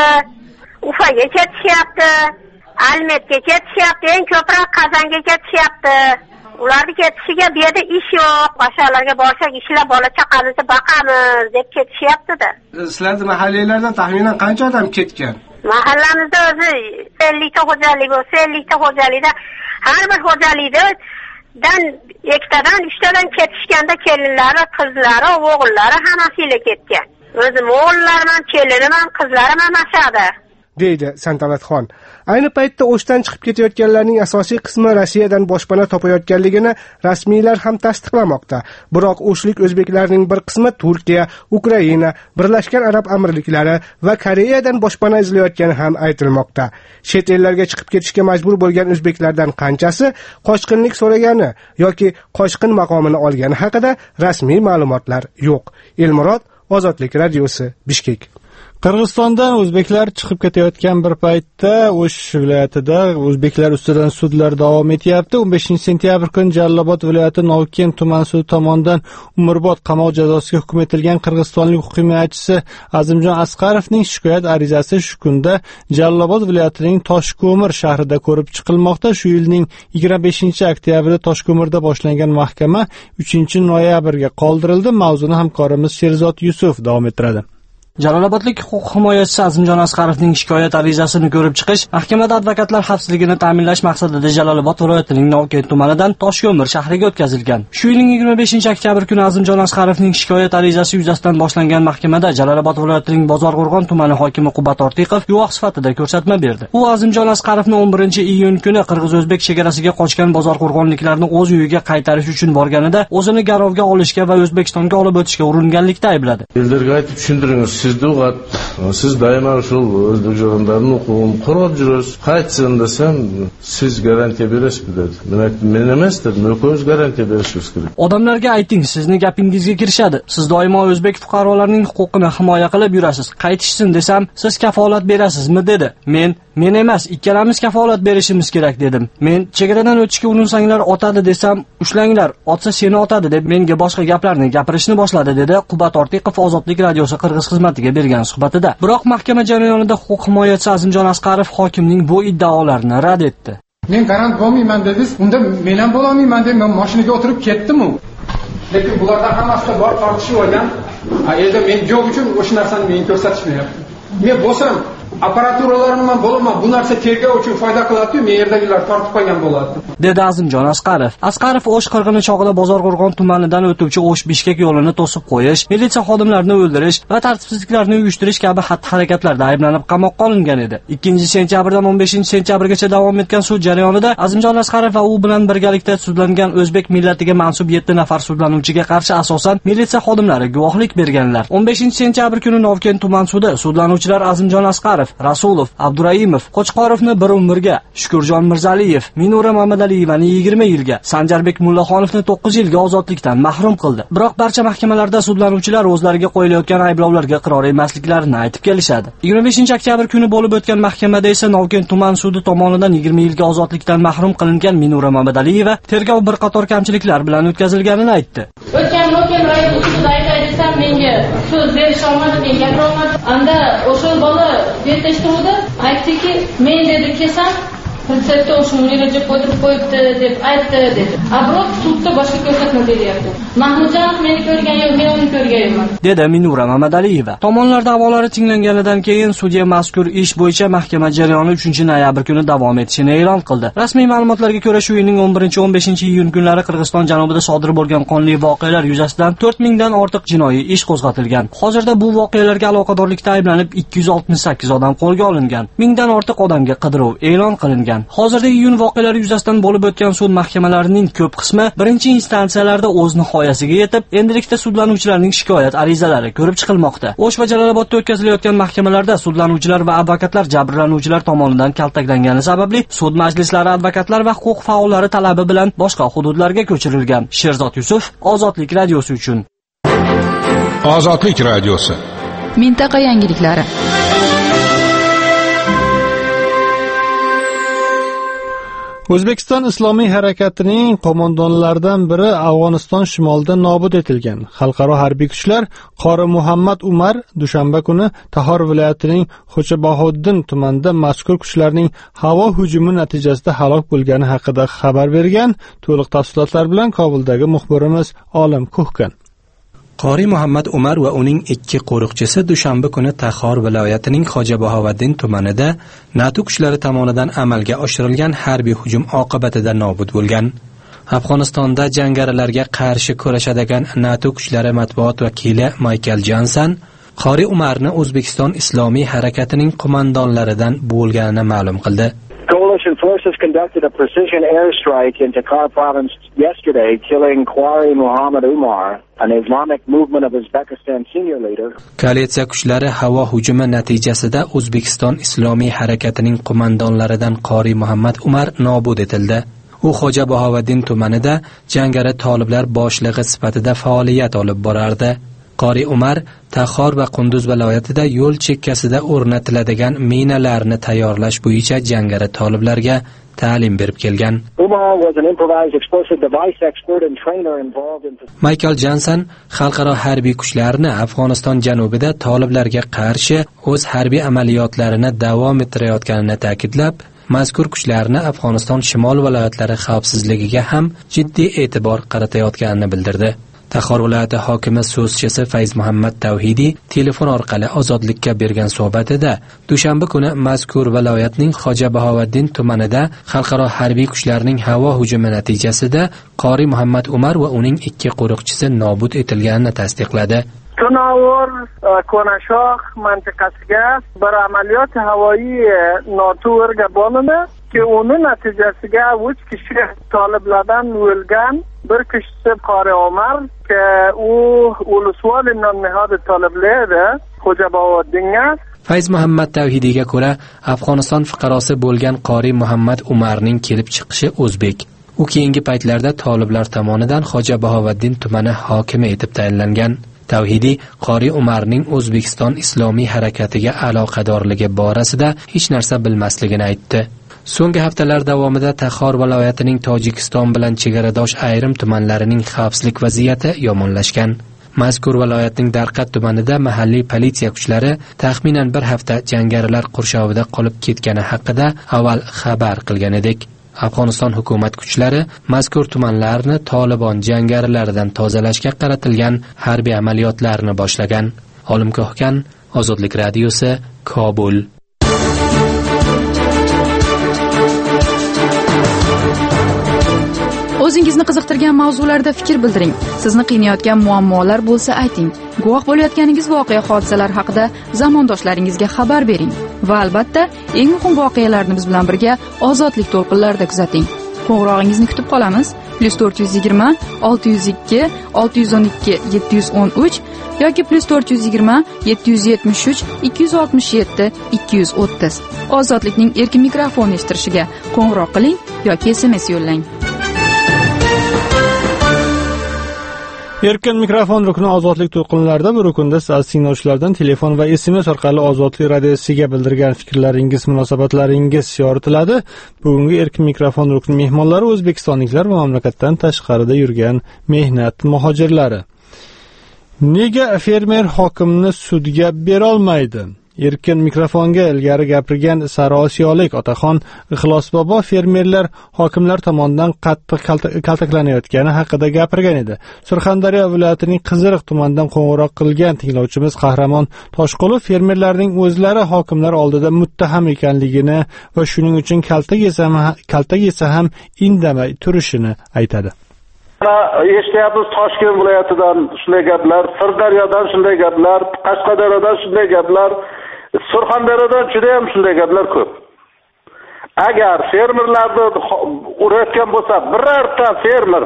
Ufaga ketishyapti, Almetga ketishyapti, eng ko'proq Qozonga ketishyapti. Ularni ketishiga bu yerda ish yo'q, boshqalarga borsak ishlar, bola chaqamizni boqamiz deb ketishyapti-da. Sizlarning mahallangizdan taxminan qancha odam ketgan? Mahallamizda o'zi ellik ta xo'jalik bo'lsa, ellik ta xo'jalikda har bir xo'jalikdan ikkitadan, uchtadan ketishganda kelinlari, qizlari, o'g'illari hammasiga ketgan. O'zim o'g'illarim ham, kelinim ham, qizlarim ham mashada. deydi Santalatxon. Ayni paytda O'shdan chiqib ketayotganlarning asosiy qismi Rossiyadan boshpana topayotganligini rasmiylar ham tasdiqlamoqda. Biroq o'shlik o'zbeklarning bir qismi Turkiya, Ukraina, Birlashgan Arab Amirliklari va Koreyadan boshpana izlayotgani ham aytilmoqda. Chet ellarga chiqib ketishga majbur bo'lgan o'zbeklardan qanchasi qochqinlik so'ragani yoki qochqin maqomini olgani haqida rasmiy ma'lumotlar yo'q. Elmurod, Ozodlik radiosi, Bishkek. Qirg'izistondan o'zbeklar chiqib ketayotgan bir paytda O'sh viloyatida o'zbeklar ustidan sudlar davom etyapti. o'n beshinchi sentyabr kuni Jalolobod viloyati Novken tuman sudi tomonidan umrbod qamoq jazosiga hukm etilgan qirg'izistonlik huquq himoyachisi Azimjon Asqarovning shikoyat arizasi shu kunda Jalolobod viloyatining Toshko'mir shahrida ko'rib chiqilmoqda. Shu yilning yigirma beshinchi oktyabrida Toshko'mirda boshlangan mahkama uchinchi noyabrga qoldirildi. Mavzuni hamkorimiz Sherzod Yusuf davom ettiradi. Jalolobodlik huquq himoyachisi Azimjon Asqarovning shikoyat arizasini ko'rib chiqish mahkamada advokatlar xavfsizligini ta'minlash maqsadida Jalolobod viloyatining Novken tumanidan Toshko'mir shahriga o'tkazilgan. Shu yilning yigirma beshinchi oktyabr kuni Azimjon Asqarovning shikoyat arizasi yuzasidan boshlangan mahkamada Jalolobod viloyatining Bozorqo'rg'on tumani hokimi Qubat Ortiqov guvoh sifatida ko'rsatma berdi. U Azimjon Asqarovni o'n birinchi iyun kuni qirg'iz-o'zbek chegarasiga qochgan bozorqo'rg'onliklarni o'z uyiga qaytarish uchun borganida o'zini garovga olishga va O'zbekistonga olib o'tishga uringanlikda aybladi. Ellarga aytib tushuntiringiz. Siz dugat, siz doimo shu o'zbek jurnallarning huquqini qo'llab yurasiz. Qaytsin desam, siz garantiya berasiz dedi. Men emas dedim, o'z garantiya berishingiz kerak. Odamlarga ayting, sizni gapingizga kirishadi. Siz doimo o'zbek fuqarolarining huquqini himoya qilib yurasiz. Qaytishsin desam, siz kafolat berasizmi dedi. Men Men emas, ikkalamiz kafolat berishimiz kerak dedim. Men chegaradan o'tishga urinsanglar otadi desam, ushlanglar, otsa seni otadi deb menga boshqa gaplarni gapirishni boshladi dedi Qubat Ortiqov Ozodlik radiosi Qirg'iz xizmatiga bergan suhbatida. Biroq mahkama jarayonida huquq himoyachisi Azimjon Asqarov hokimning bu iddaolarini rad etdi. Men garant bo'lmayman dedingiz, unda men ham bo'la olmayman deb men mashinaga o'tirib ketdim-ku. Lekin bulardan hammasida bor tortishib olgan. Ha, endi men yo'q uchun o'sha narsani menga ko'rsatishmayapti. Men bo'lsam apparaturalarni men bo'laman, bu narsa tergov uchun foyda qiladi-yu, men yerdagilar tortib qo'ygan bo'ladi. dedi Azimjon Asqarov. Asqarov O'sh qirg'ini chog'ida Bozorqo'rg'on tumanidan o'tuvchi O'sh Bishkek yo'lini to'sib qo'yish, militsiya xodimlarini o'ldirish va tartibsizliklarni uyushtirish kabi xatti-harakatlarda ayblanib qamoqqa olingan edi. ikkinchi sentyabrdan o'n beshinchi sentyabrgacha davom etgan sud jarayonida Azimjon Asqarov va u bilan birgalikda sudlangan o'zbek millatiga mansub yetti nafar sudlanuvchiga qarshi asosan militsiya xodimlari guvohlik berganlar. o'n beshinchi sentyabr kuni Novken tuman sudi sudlanuvchilar Azimjon Asqarov, Rasulov, Abduraimov, Qo'chqorovni bir umrga, Shukurjon Mirzaliyev, Minura Mamadaliyevani yigirma yilga, Sanjarbek Mullaxonovni to'qqiz yilga ozodlikdan mahrum qildi. Biroq barcha mahkamalarda sudlanuvchilar o'zlariga qo'yilayotgan ayblovlarga iqror emasliklarini aytib kelishadi. yigirma beshinchi oktyabr kuni bo'lib o'tgan mahkamada esa Novken tuman sudi tomonidan yigirma yilga ozodlikdan mahrum qilingan Minura Mamataliyeva tergov bir qator kamchiliklar bilan o'tkazilganini aytdi. O'tgan Novken raisi sudida aytayotgan menga so'z berish olmadi, men gapira olmadim. Anda o'sha bola yetishtiruvdi, aytdiki, men dedi kesam Prinsepda o'shuni rejib o'tirib qo'yibdi deb aytdi dedi. Biroq sudda boshqa ko'rsatma beryapti. Mahmudjonov meni ko'rgan yo'q, men uni ko'rganman, dedi Minura Mamadaliyeva. Tomonlar da'volari tinglanganidan keyin sudya mazkur ish bo'yicha mahkama jarayoni uchinchi noyabr kuni davom etishini e'lon qildi. Rasmiy ma'lumotlarga ko'ra, shu yilning o'n birinchi o'n beshinchi iyun kunlari Qirg'iziston janubida sodir bo'lgan qonli voqealar yuzasidan to'rt mingdan ortiq jinoiy ish qo'zg'atilgan. Hozirda bu voqealarga aloqadorlikda ayblanib ikki yuz oltmish sakkiz odam qo'lga olingan. mingdan ortiq odamga qidiruv e'lon qilingan. qilingan. Hozirda iyun voqealari yuzasidan bo'lib o'tgan sud mahkamalarining ko'p qismi birinchi instansiyalarda o'z nihoyasiga yetib, endilikda sudlanuvchilarning shikoyat arizalari ko'rib chiqilmoqda. O'sh va Jalolobodda o'tkazilayotgan mahkamalarda sudlanuvchilar va advokatlar jabrlanuvchilar tomonidan kaltaklangani sababli sud majlislari advokatlar va huquq faollari talabi bilan boshqa hududlarga ko'chirilgan. Sherzod Yusuf, Ozodlik radiosi uchun. Ozodlik radiosi. Mintaqa yangiliklari. O'zbekiston Islomiy harakatining qo'mondonlaridan biri Afg'oniston shimolida nobud etilgan. Xalqaro harbiy kuchlar Qori Muhammad Umar dushanba kuni Tahor viloyatining Xo'jabahoddin tumanida mazkur kuchlarning havo hujumi natijasida halok bo'lgani haqida xabar bergan. To'liq tafsilotlar bilan Kobuldagi muxbirimiz Olim Kuhkan. Qori Muhammad Umar va uning ikki qo'riqchisi dushanba kuni Tahor viloyatining Xo'jabahoddin tumanida NATO kuchlari tomonidan amalga oshirilgan harbiy hujum oqibatida nobud bo'lgan. Afg'onistonda jangarilarga qarshi kurashadigan NATO kuchlari matbuot vakili Michael Johnson Qori Umarni O'zbekiston Islomiy harakatining qo'mondonlaridan bo'lganini ma'lum qildi. Coalition forces conducted a precision airstrike into Kar province yesterday, killing Qori Muhammad Umar, an Islamic movement of Uzbekistan senior leader. Koalitsiya kuchlari havo hujumi natijasida O'zbekiston Islomiy harakatining qo'mondonlaridan Qori Muhammad Umar nobud etildi. U Xo'jabahoddin tumanida jangari toliblar boshlig'i sifatida faoliyat olib borardi. Qori Umar Tahor va Qunduz viloyatida yo'l chekkasida o'rnatiladigan minalarni tayyorlash bo'yicha jangari toliblarga ta'lim berib kelgan. Michael Johnson xalqaro harbiy kuchlarni Afg'oniston janubida toliblarga qarshi o'z harbiy amaliyotlarini davom ettirayotganini ta'kidlab, mazkur kuchlarni Afg'oniston shimol viloyatlari xavfsizligiga ham jiddiy e'tibor qaratayotganini bildirdi. Tahor viloyati hokimi so'zchisi Fayz Muhammad Tavhidiy telefon orqali Ozodlikka bergan suhbatida dushanba kuni mazkur viloyatning Xo'jabahoddin tumanida xalqaro harbiy kuchlarning havo hujumi natijasida Qori Muhammad Umar va uning ikki qo'riqchisi nobud etilganini tasdiqladi. Tunavur Konashoh mantiqasiga bir amaliyot havoyi noto'g'ri bo'lindi ki uni natijasiga uch kishi toliblardan o'lgan, bir kishisi Qori Umar ki u ulusvoli nomnihod toliblar Xo'jabahoddinga. Fayz Muhammad Tavhidiyga ko'ra, Afg'oniston fuqarosi bo'lgan Qori Muhammad Umarning kelib chiqishi o'zbek. U keyingi paytlarda toliblar tomonidan Xo'jabahoddin tumani hokimi etib tayinlangan. Tavhidiy Qori Umarning O'zbekiston Islomiy harakatiga aloqadorligi borasida hech narsa bilmasligini aytdi. So'nggi haftalar davomida Tahor viloyatining Tojikiston bilan chegaradosh ayrim tumanlarining xavfsizlik vaziyati yomonlashgan. Mazkur viloyatning Darqat tumanida mahalliy politsiya kuchlari taxminan bir hafta jangarilar qurshovida qolib ketgani haqida avval xabar qilgan edik. Afg'oniston hukumat kuchlari mazkur tumanlarni Tolibon jangarilaridan tozalashga qaratilgan harbiy amaliyotlarni boshlagan. Olim Kohkan, Ozodlik radiosi, Kobul. O'zingizni qiziqtirgan mavzularda fikr bildiring. Sizni qiynayotgan muammolar bo'lsa ayting. Guvoh bo'layotganingiz voqea hodisalar haqida zamondoshlaringizga xabar bering. Va albatta, eng muhim voqealarni biz bilan birga Ozodlik to'lqinlarida kuzating. Qo'ng'irog'ingizni kutib qolamiz. plus to'rt yuz yigirma olti yuz ikki olti yuz o'n ikki yetti yuz o'n uch yoki plus to'rt yuz yigirma yetti yuz yetmish uch ikki yuz oltmish yetti ikki yuz o'ttiz. Ozodlikning erkin mikrofon eshittirishiga qo'ng'iroq qiling yoki S M S yo'llang. Erkin mikrofon rukni Ozodlik to'lqinlarida bir rukunda siz tinglovchilardan telefon va S M S orqali Ozodlik radiosiga bildirgan fikrlaringiz, munosabatlaringiz yoritiladi. Bugungi erkin mikrofon rukni mehmonlari o'zbekistonliklar va mamlakatdan tashqarida yurgan mehnat muhojirlari. Nega fermer hokimni sudga bera olmaydi? Erkin mikrofonga ilgari gapirgan Sariosiyolik otaxon Ixlosbobo fermerlar hokimlar tomonidan qattiq kaltaklanayotgani haqida gapirgan edi. Surxondaryo viloyatining Qiziriq tumanidan qo'ng'iroq qilgan tinglovchimiz Qahramon Toshqulov fermerlarning o'zlari hokimlar oldida muttaham ekanligini va shuning uchun kaltak yesa kaltak yesa ham indamay turishini aytadi. Eshityapmiz Toshkent viloyatidan shunday gaplar, Sirdaryodan shunday gaplar, Qashqadaryodan shunday gaplar, Surxondaryodan juda ham shunday gaplar ko'p. agar fermerlarni urayotgan bo'lsa, birorta fermer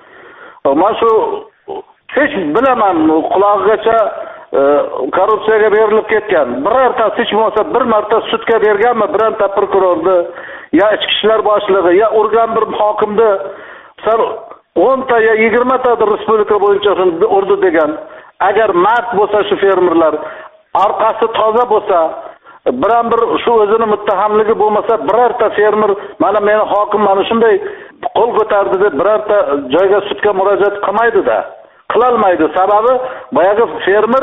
mana shu hech bilaman qulog'igacha korrupsiyaga berilib ketgan. Birortasi hech bo'lmasa bir marta sudga berganmi bironta prokurorni, yo ichki ishlar boshlig'i, yo urgan bir hokimni san o'nta yo yigirma ta respublika bo'yicha urdi degan. Agar mard bo'lsa shu fermerlar, orqasi toza bo'lsa, biron bir shu o'zini muttahamligi bo'lmasa, birorta fermer mana meni hokim mana shunday qo'l ko'tardi deb birorta joyga sudga murojaat qilmaydi-da. Qilolmaydi. Sababi boyagi fermer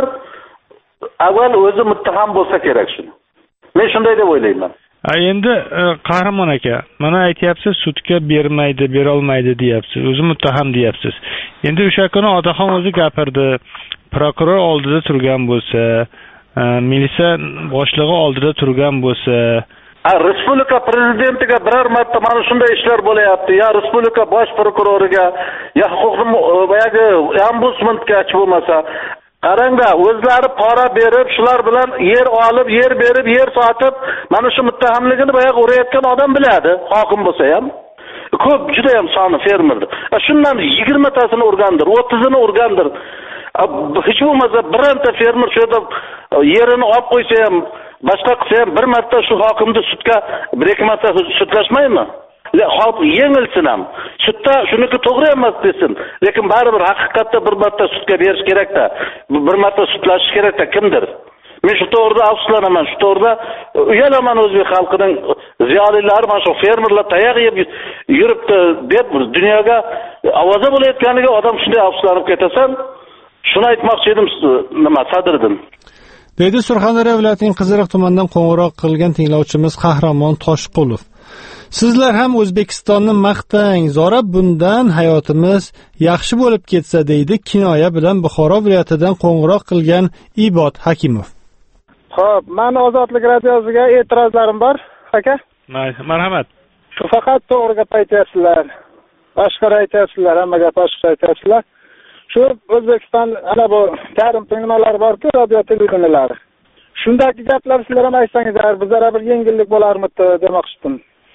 avval o'zi muttaham bo'lsa kerak shuni. Men shunday deb o'ylayman. Endi Qahramon aka, mana aytyapsiz, sudga bermaydi, bera olmaydi deyapsiz. O'zi muttaham deyapsiz. Endi o'sha kuni Otaxon o'zi gapirdi. Prokuror oldida turgan bo'lsa, militsiya boshlig'i oldida turgan bo'lsa, respublika prezidentiga biror marta mana shunday ishlar bo'layapti, yo respublika bosh prokuroriga, yo huquqni boyagi ombudsmanga bo'lmasa, qarangda, o'zlari pora berib, shular bilan yer olib, yer berib, yer sotib, mana shu muttahamligini boyagi urayotgan odam biladi, hokim bo'lsa ham. Ko'p, juda ham soni fermerdir. Shundan yigirma tasini urgandir, o'ttizini urgandir. Hech bo'lmasa bironta fermer shu yerda yerini olib qo'ysa ham, boshqa qilsa ham bir marta shu hokimni sudga bir ikki marta sudlashmaymi? Xalq yengilsin ham. Sudda shuniki to'g'ri emas desin, lekin baribir haqiqatda bir marta sudga berish kerak-da. Bir marta sudlashish kerak-da kimdir. Men shu to'g'rida afsuslanaman, shu to'g'rida uyalaman o'zbek xalqining ziyolilari mana shu fermerlar tayoq yeb yuribdi deb dunyoga ovoza bo'layotganiga odam shunday afsuslanib ketasan. Shuni aytmoqchi edim nima Sadriddin. Deydi Surxondaryo viloyatining Qiziriq tumanidan qo'ng'iroq qilgan tinglovchimiz Qahramon Toshqulov. Sizlar ham O'zbekistonni maqtang, zora bundan hayotimiz yaxshi bo'lib ketsa deydi kinoya bilan Buxoro viloyatidan qo'ng'iroq qilgan Ibod Hakimov. Xo'p, men Ozodlik radiosiga e'tirozlarim bor, aka. Marhamat. Shu faqat to'g'ri gap aytyapsizlar. Boshqa aytyapsizlar, hamma gap boshqa aytyapsizlar. Shu O'zbekiston ana bu ta'lim tinglovlari bor-ku, radio televideniyalari. Shundagi gaplar sizlar ham aytsangizlar, bizlarga bir yengillik bo'larmidi demoqchidim.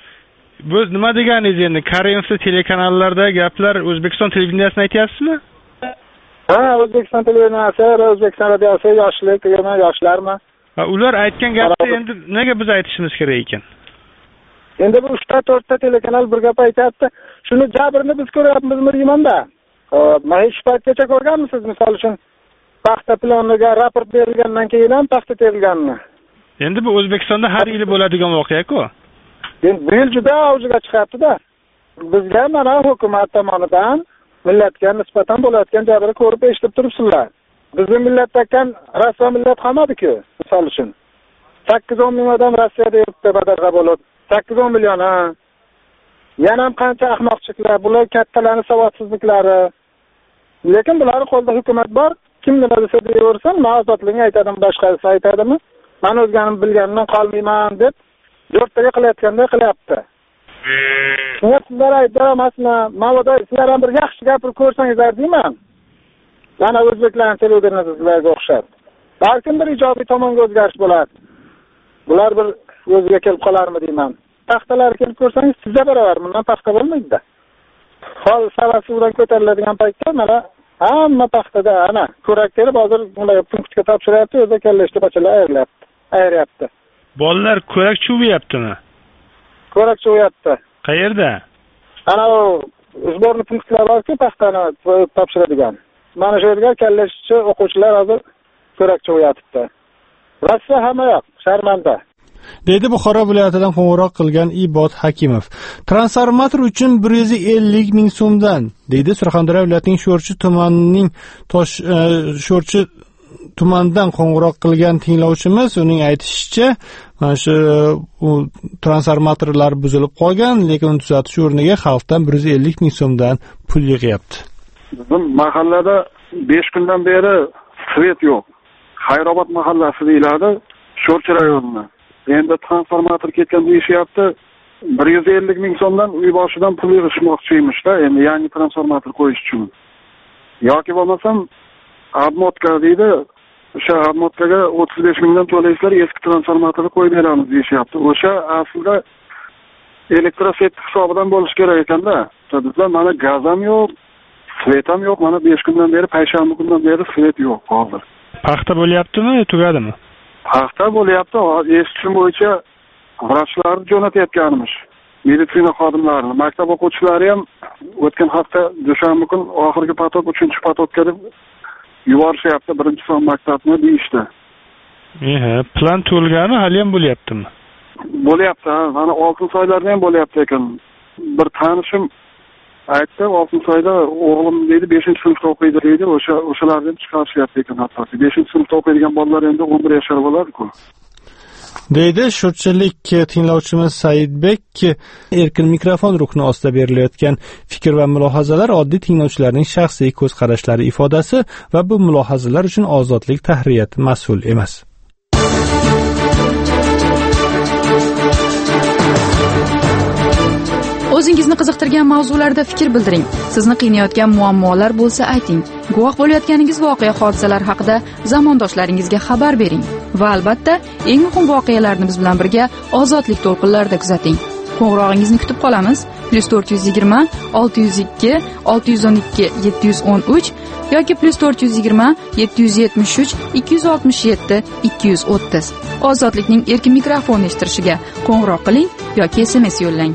Bu nima deganingiz endi? Koreys telekanallarda gaplar O'zbekiston televideniyasini aytyapsizmi? Ha, O'zbekiston televideniyasi, O'zbekiston radiosi, yoshlik, yana yoshlarmi? Ha, ular aytgan gapni endi nega biz aytishimiz kerak ekan? Endi bu uch ta to'rt ta telekanal bir gap aytayapti. Shuni jabrini biz ko'ryapmizmi deymanda? Mana hech paytgacha ko'rganmisiz, misol uchun paxta planiga raport berilgandan keyin ham paxta terilganmi? Endi bu O'zbekistonda har yili bo'ladigan voqea-ku. Endi bu yil juda avjiga chiqyapti-da. Bizga mana hukumat tomonidan millatga nisbatan bo'layotgan jabrini ko'rib eshitib turibsizlar. Bizning millatdan Rossiya millat qolmadi-ku, misol uchun. sakkiz o'n ming odam Rossiyada yuribdi badarg'a bo'lib. sakkiz o'n million ha. Yana ham qancha ahmoqchiliklar, bular kattalarning savodsizliklari. Lekin bularning qo'lida hukumat bor. Kim nima desa deyaversin, men ozodlikni aytadim, boshqasi aytadimi? Men o'zganim bilganimdan qolmayman deb jo'rttaga qilayotganda qilyapti. Shunga sizlar aytdamasmi? Mavoda sizlar ham bir yaxshi gapirib ko'rsangizlar deyman. Mana o'zbeklarning televideniyasiga o'xshab. Balkim bir ijobiy tomonga o'zgarish bo'ladi. Bular bir o'ziga kelib qolarmi deyman. Paxtalar kelib ko'rsangiz sizga barobar, bundan paxta bo'lmaydi-da. Hol savasidan ko'tariladigan paytda mana hamma paxtada ana ko'rak terib hozir bunday punktga topshiryapti, o'zi kallashda bachalar ayryapti. Ayryapti. Bolalar ko'rak chuvyaptimi? Ko'rak chuvyapti. Qayerda? Ana u sborni punktlar bor-ku, paxtani topshiradigan. Mana shu yerga kallashchi o'quvchilar hozir ko'rak chuvyapti. Rossiya hamma yoq, sharmanda. Deydi Buxoro viloyatidan qo'ng'iroq qilgan Ibod Hakimov. Transformator uchun bir yuz ellik ming so'mdan, deydi Surxondaryo viloyatining Sho'rchi tumanining Tosh Sho'rchi tumanidan qo'ng'iroq qilgan tinglovchimiz. Uning aytishicha, mana shu transformatorlar buzilib qolgan, lekin uni tuzatish o'rniga xalqdan bir yuz ellik ming so'mdan pul yig'yapti. Bizim mahallada besh kundan beri svet yo'q. Xayrobod mahallasi deyiladi, Sho'rchi rayonida. Endi transformator ketgan deyishyapti. bir yuz ellik ming so'mdan uy boshidan pul yig'ishmoqchiymish-da, endi yangi transformator qo'yish uchun. Yoki bo'lmasam obmotka deydi, o'sha obmotkaga o'ttiz besh mingdan to'laysizlar, eski transformatorni qo'yib beramiz deyishyapti. O'sha aslida elektrosvet hisobidan bo'lishi kerak ekanda. Bizda mana gaz ham yo'q, svet ham yo'q. Mana besh kundan beri, payshanba kundan beri svet yo'q hozir. Paxta bo'lyaptimi, tugadimi? Paxta bo'lyapti. Eshitishim bo'yicha vrachlarni jo'natayotganmish. Meditsina xodimlarini, maktab o'quvchilari ham o'tgan hafta dushanba kun oxirgi patok, uchinchi patokka deb yuborishyapti birinchi son maktabni deyishdi. Ehe, plan to'lgani hali ham bo'lyaptimi? Bo'lyapti, mana Oltinsoylarda ham bo'lyapti ekan. Bir tanishim aytdi, Oltinsoyda o'g'lim deydi beshinchi sinfda o'qiydi deydi, o'sha o'shalardan chiqarishyapti ekan hattoki. beshinchi sinfda o'qiydigan bolalar endi o'n bir yashar bo'ladi-ku. deydi sho'rchilik tinglovchimiz Saidbek. Erkin mikrofon rukni ostida berilayotgan fikr va mulohazalar oddiy tinglovchilarning shaxsiy ko'z qarashlari ifodasi va bu mulohazalar uchun Ozodlik tahriyati mas'ul emas. O'zingizni qiziqtirgan mavzularda fikr bildiring. Sizni qiynayotgan muammolar bo'lsa ayting. Guvoh bo'layotganingiz voqea hodisalar haqida zamondoshlaringizga xabar bering. Va albatta, eng muhim voqealarni biz bilan birga Ozodlik to'lqinlarida kuzating. Qo'ng'irog'ingizni kutib qolamiz. plus to'rt yuz yigirma olti yuz ikki olti yuz o'n ikki yetti yuz o'n uch yoki plus to'rt yuz yigirma yetti yuz yetmish uch ikki yuz oltmish yetti ikki yuz o'ttiz. Ozodlikning erkin mikrofon eshittirishiga qo'ng'iroq qiling yoki S M S yo'llang.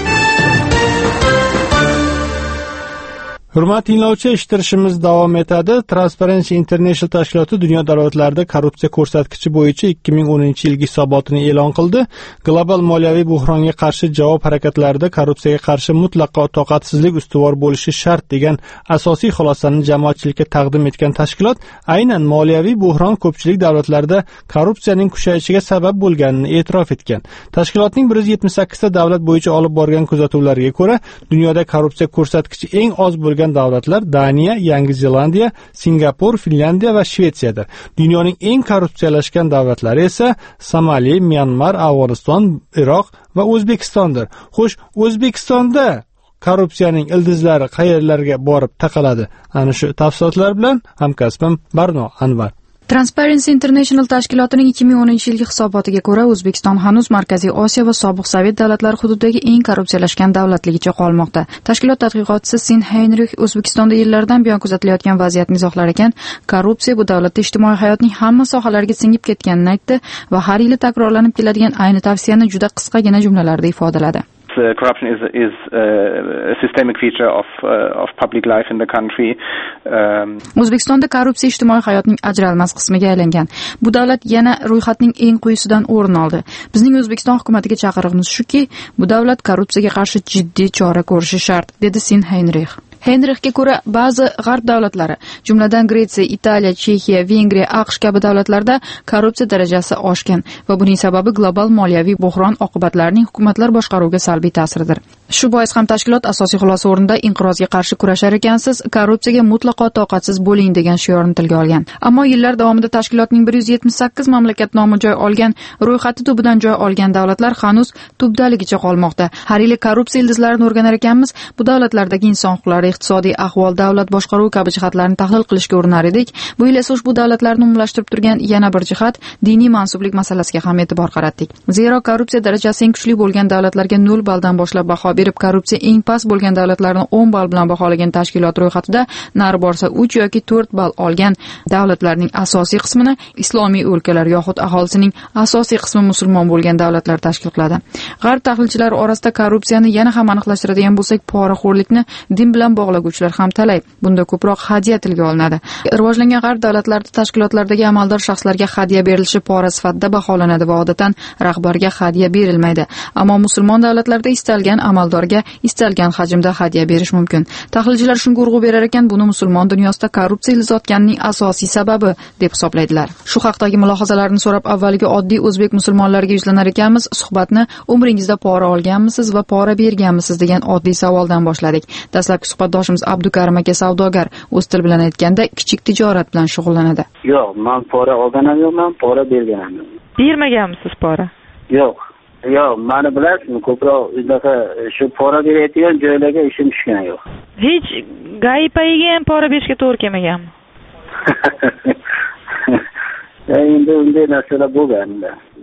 Hurmatli tinglovchi, eshittirishimiz davom etadi. Transparency International tashkiloti dunyo davlatlarida korrupsiya ko'rsatkichi bo'yicha ikki ming o'ninchi yilgi hisobotini e'lon qildi. Global moliyaviy buhronga qarshi javob harakatlarida korrupsiyaga qarshi mutlaqo toqatsizlik ustuvor bo'lishi shart degan asosiy xulosani jamoatchilikka taqdim etgan tashkilot aynan moliyaviy buhron ko'pchilik davlatlarda korrupsiyaning kuchayishiga sabab bo'lganini e'tirof etgan. Tashkilotning bir yuz yetmish sakkizta davlat bo'yicha olib borgan kuzatuvlariga ko'ra, dunyoda korrupsiya ko'rsatkichi eng oz bo'lgan davlatlar Daniya, Yangi Zelandiya, Singapur, Finlandiya va Shvetsiyadir. Dunyoning eng korrupsiyalashgan davlatlari esa Somali, Myanmar, Afg'oniston, Iroq va O'zbekistondir. Xo'sh, O'zbekistonda korrupsiyaning ildizlari qayerlarga borib taqaladi? Ana shu tafsilotlar bilan hamkasbim Barno Anvar. Transparency International tashkilotining ikki ming o'ninchi yilgi hisobotiga ko'ra, O'zbekiston hanuz Markaziy Osiyo va sobiq Sovet davlatlari hududidagi eng korrupsiyalashgan davlatligicha qolmoqda. Tashkilot tadqiqotchisi Sin Heinrich O'zbekistonda yillardan buyon kuzatilayotgan vaziyatni izohlar ekan, korrupsiya bu davlatda ijtimoiy hayotning hamma sohalariga singib ketganini aytdi va har yili takrorlanib keladigan ayni tavsiyani juda qisqagina jumlalarda ifodaladi. Uh, corruption is is uh, a systemic feature of uh, of public life in the country. Um, O'zbekistonda korrupsiya ijtimoiy hayotning ajralmas qismiga aylangan. Bu davlat yana ro'yxatning eng quyisidan o'rin oldi. Bizning O'zbekiston hukumatiga chaqirig'imiz shuki, bu davlat korrupsiyaga qarshi jiddiy chora ko'rishi shart, dedi Sin Heinrich. Heinrichga ko'ra, ba'zi g'arb davlatlari, jumladan Gretsiya, Italiya, Chexiya, Vengriya, AQSh kabi davlatlarda korrupsiya darajasi oshgan va buning sababi global moliyaviy buhron oqibatlarining hukumatlar boshqaruviga salbiy ta'siridir. Shu bois ham tashkilot asosiy xulosa o'rinda inqirozga qarshi kurashar ekansiz, korrupsiyaga mutlaqo toqatsiz bo'ling degan shiorni tilga olgan. Ammo yillar davomida tashkilotning bir yuz yetmish sakkiz mamlakat nomi joy olgan, ro'yxati tubidan joy olgan davlatlar hanuz tubdaligicha qolmoqda. Har yili korrupsiya ildizlarini o'rganar ekanmiz, bu davlatlardagi inson huquqlari, iqtisodiy ahvol, davlat boshqaruvi kabi jihatlarni tahlil qilishga urinar edik. Bu yil esa ushbu davlatlarni umumlashtirib turgan yana bir jihat diniy mansublik masalasiga ham e'tibor qaratdik. Zero korrupsiya darajasi eng kuchli bo'lgan davlatlarga nol balldan boshlab baho berib, korrupsiya eng past bo'lgan davlatlarni o'n ball bilan baholagan tashkilot ro'yxatida nari borsa uch yoki to'rt ball olgan davlatlarning asosiy qismini islomiy o'lkalar yoxud aholisining asosiy qismi musulmon bo'lgan davlatlar tashkil qiladi. G'arb tahlilchilari orasida korrupsiyani yana ham aniqlashtiradigan bo'lsak, poraxo'rlikni din bilan bog'laguvchilar ham talay. Bunda ko'proq hadya tilga olinadi. Rivojlangan g'arb davlatlarida tashkilotlardagi amaldor shaxslarga hadya berilishi pora sifatida baholanadi va odatan rahbarga hadya berilmaydi. Ammo musulmon davlatlarda istalgan amaldorga istalgan hajmda hadya berish mumkin. Tahlilchilar shunga urg'u berar ekan, buni musulmon dunyosida korrupsiya ilizotganining asosiy sababi deb hisoblaydilar. Shu haqdagi mulohazalarni so'rab, avvaliga oddiy o'zbek musulmonlariga yuzlanar ekanmiz. Suhbatni umringizda pora olganmisiz va pora berganmisiz degan oddiy savoldan boshladik. Dastlabki suhbatdoshimiz Abdukarim aka savdogar, o'z til bilan aytganda kichik tijorat bilan shug'ullanadi. Yo'q, men pora olganim yo'q, men pora berganim yo'q. Bermaganmisiz pora? Yo'q. Yo'q, meni bilasizmi, ko'proq unaqa shu pora berayotgan joylarga ishim tushgan yo'q. Hech gai payiga ham pora berishga to'g'ri kelmaganmi? Endi unday narsalar bo'lganda.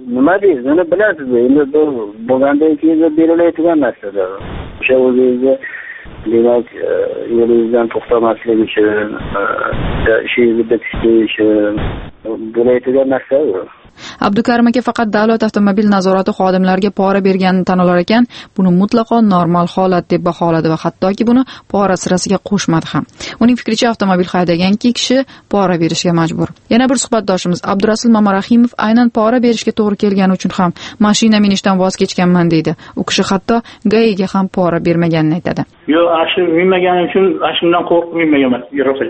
nima deysiz, uni bilasiz, endi bu bo'lgandan keyin berilayotgan narsadir. O'sha o'zingizni demak yo'lingizdan to'xtamaslik uchun, ishingizni bitishlik uchun bo'layotgan narsa bu. Abdukarim aka faqat davlat avtomobil nazorati xodimlariga pora berganini tan olar ekan, buni mutlaqo normal holat deb baholadi va hattoki buni pora sirasiga qo'shmadi ham. Uning fikricha, avtomobil haydagan ikki kishi pora berishga majbur. Yana bir suhbatdoshimiz Abdurasul Mamarahimov aynan pora berishga to'g'ri kelgani uchun ham mashina minishdan voz kechganman deydi. U kishi hatto G A I'ga ham pora bermaganini aytadi. Yo'q, ashim minmaganim uchun ashimdan qo'rqib minmaganman.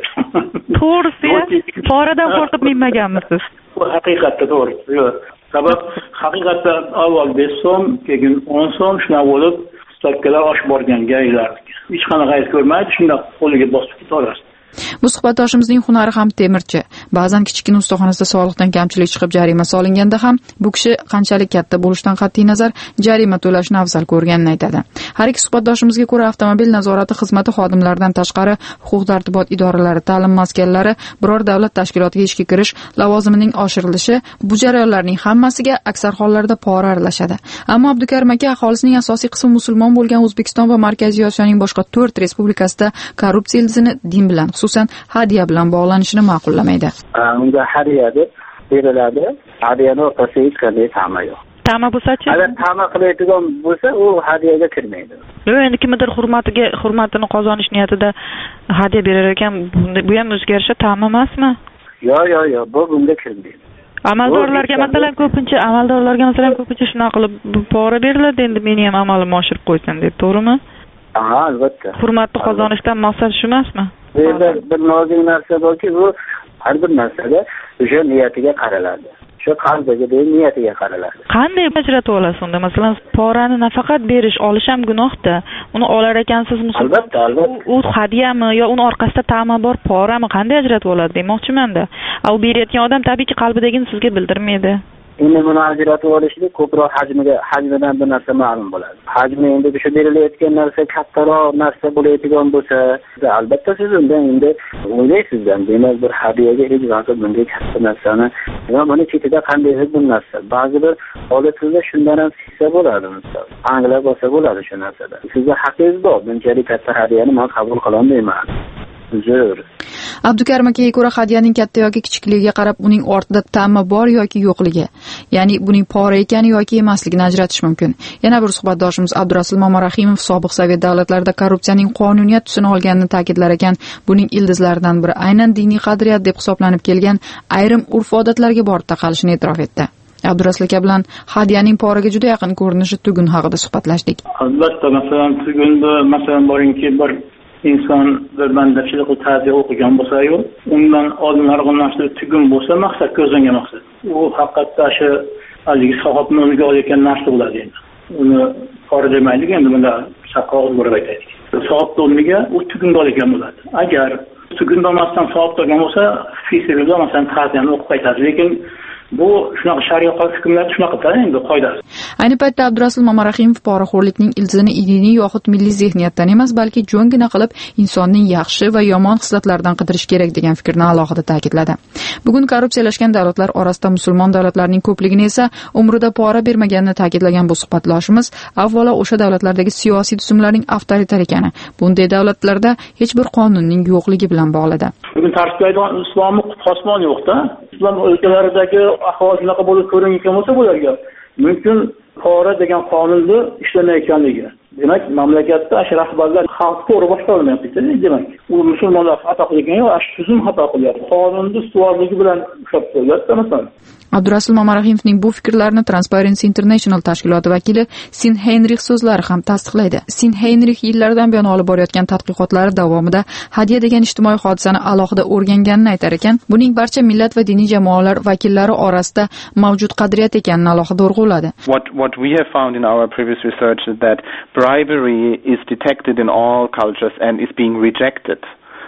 To'g'risi, poradan qo'rqib minmaganmisiz? Bu haqiqatda to'g'ri. Yo'q. Sabab haqiqatda avval besh so'm, keyin o'n so'm shuna bo'lib, stavkalar oshib borgan G A I'lar. Hech qanaqa ayt ko'rmaydi, shunda qo'liga bosib ketaverasiz. Bu suhbatdoshimizning hunari ham temirchi. Ba'zan kichkina ustaxonasida sog'liqdan kamchilik chiqib jarima solinganda ham bu kishi qanchalik katta bo'lishidan qat'iy nazar jarima to'lashni afzal ko'rganini aytadi. Har ikki suhbatdoshimizga ko'ra, avtomobil nazorati xizmati xodimlaridan tashqari huquq-tartibot idoralari, ta'lim maskanlari, biror davlat tashkilotiga ishga kirish lavozimining oshirilishi bu jarayonlarning hammasiga aksar hollarda pora aralashadi. Ammo Abdukarim aka aholisining asosiy qismi musulmon bo'lgan O'zbekiston va Markaziy Osiyoning boshqa to'rt respublikasida korrupsiya ildizini din bilan, xususan hadiya bilan bog'lanishini ma'qullamaydi. Unga hadiya deb beriladi. Hadiyani o'rtasida hech qanday ta'ma yo'q. Ta'ma bo'lsa-chi? Agar ta'ma qilayotgan bo'lsa, u hadiyaga kirmaydi. Yo'q, endi kimdir hurmatiga, hurmatini qozonish niyatida hadiya berar ekan, bu ham o'ziga yarasha ta'ma emasmi? Yo'q, yo'q, yo'q, bu bunga kirmaydi. Amaldorlarga masalan ko'pincha, amaldorlarga masalan ko'pincha shunaqa qilib pora beriladi, endi meni ham amalimni oshirib qo'ysin deb, to'g'rimi? Ha, albatta. Hurmatni qozonishdan maqsad shu emasmi? Bu yerda bir nozik narsa borki, bu har bir narsada o'sha niyatiga qaraladi. Shu qalbiga, niyatiga qaraladi. Qanday ajratib olasiz unda? Masalan, porani nafaqat berish, olish ham gunohda. Uni olar ekansiz musulmon. Albatta, albatta. U hadiyami yo uni orqasida ta'ma bor porami qanday ajratib oladi demoqchiman-da. U berayotgan odam tabiiyki qalbidagini sizga bildirmaydi. Endi buni ajratib olishlik ko'proq hajmiga, hajmidan bir narsa ma'lum bo'ladi. Hajmi endi o'sha berilayotgan narsa kattaroq narsa bo'layotgan bo'lsa, albatta siz undan endi o'ylaysizdan, demak bir hadiyaga hech vaqt bunday katta narsani, va buni chetida qandaydir bir narsa. Ba'zi bir holatlarda shundan ham sissa bo'ladi, misol. Anglab olsa bo'ladi shu narsada. Sizga haqqingiz bor, bunchalik katta hadiyani men qabul qila olmayman. Zo'r. Abdukarim akaga ko'ra, hadyaning katta yoki kichikligiga qarab uning ortida ta'ma bor yoki yo'qligi, ya'ni buning pora ekani yoki emasligini ajratish mumkin. Yana bir suhbatdoshimiz Abdurasul Mamarahimov sobiq Sovet davlatlarida korrupsiyaning qonuniyat tusini olganini ta'kidlar ekan, buning ildizlaridan biri aynan diniy qadriyat deb hisoblanib kelgan ayrim urf-odatlarga borib taqalishini e'tirof etdi. Abdurasul aka bilan hadyaning poraga juda yaqin ko'rinishi tugun haqida suhbatlashdik. Albatta, masalan, tugunni masalan boringki bir inson bir bandachilik ta'ziya o'qigan bo'lsa-yu, undan oldin arg'onlashtirib tugun bo'lsa, maqsad ko'zlangan maqsad. U haqiqatda shu haligi savobni o'ziga olayotgan narsa bo'ladi endi. Uni pora demaylik, endi bunda saqqoq bo'lib aytaylik. Savobni o'rniga u tugunga olayotgan bo'ladi. Agar tugun olmasdan savob olgan bo'lsa, fisirida masalan ta'ziyani o'qib qaytadi, lekin bu shunaqa shariat hukmlari shunaqa endi qoidasi. Ayni paytda Abdurasul Mamarahimov poraxo'rlikning ildizini diniy yoxud milliy zehniyatdan emas, balki jo'ngina qilib insonning yaxshi va yomon xislatlaridan qidirish kerak degan fikrni alohida ta'kidladi. Bugun korrupsiyalashgan davlatlar orasida musulmon davlatlarning ko'pligini esa umrida pora bermaganini ta'kidlagan bu suhbatdoshimiz avvalo o'sha davlatlardagi siyosiy tuzumlarning avtoritar ekani, bunday davlatlarda hech bir qonunning yo'qligi bilan bog'ladi. Bugun tartiblaydigan islomiy qosmon yo'q-da. Islom o'lkalaridagi ahvol shunaqa bo'lib ko'ringan bo'lsa bo'larga, mumkin pora degan qonunni ishlamayotganligi. Demak, mamlakatda ash rahbarlar xalq to'g'ri boshqarolmayapti, demak. U musulmonlar xato qilgan yo'q, ash tuzum xato qilyapti. Qonunni ustuvorligi bilan ushlab qo'yyapti, masalan. Abdurasul Mamarahimovning bu fikrlarini Transparency International tashkiloti vakili Sin Heinrich so'zlari ham tasdiqlaydi. Sin Heinrich yillardan buyon olib borayotgan tadqiqotlari davomida hadya degan ijtimoiy hodisani alohida o'rganganini aytar ekan, buning barcha millat va diniy jamoalar vakillari orasida mavjud qadriyat ekanini alohida urg'uladi. What what we have found in our previous research is that bribery is detected in all cultures and is being rejected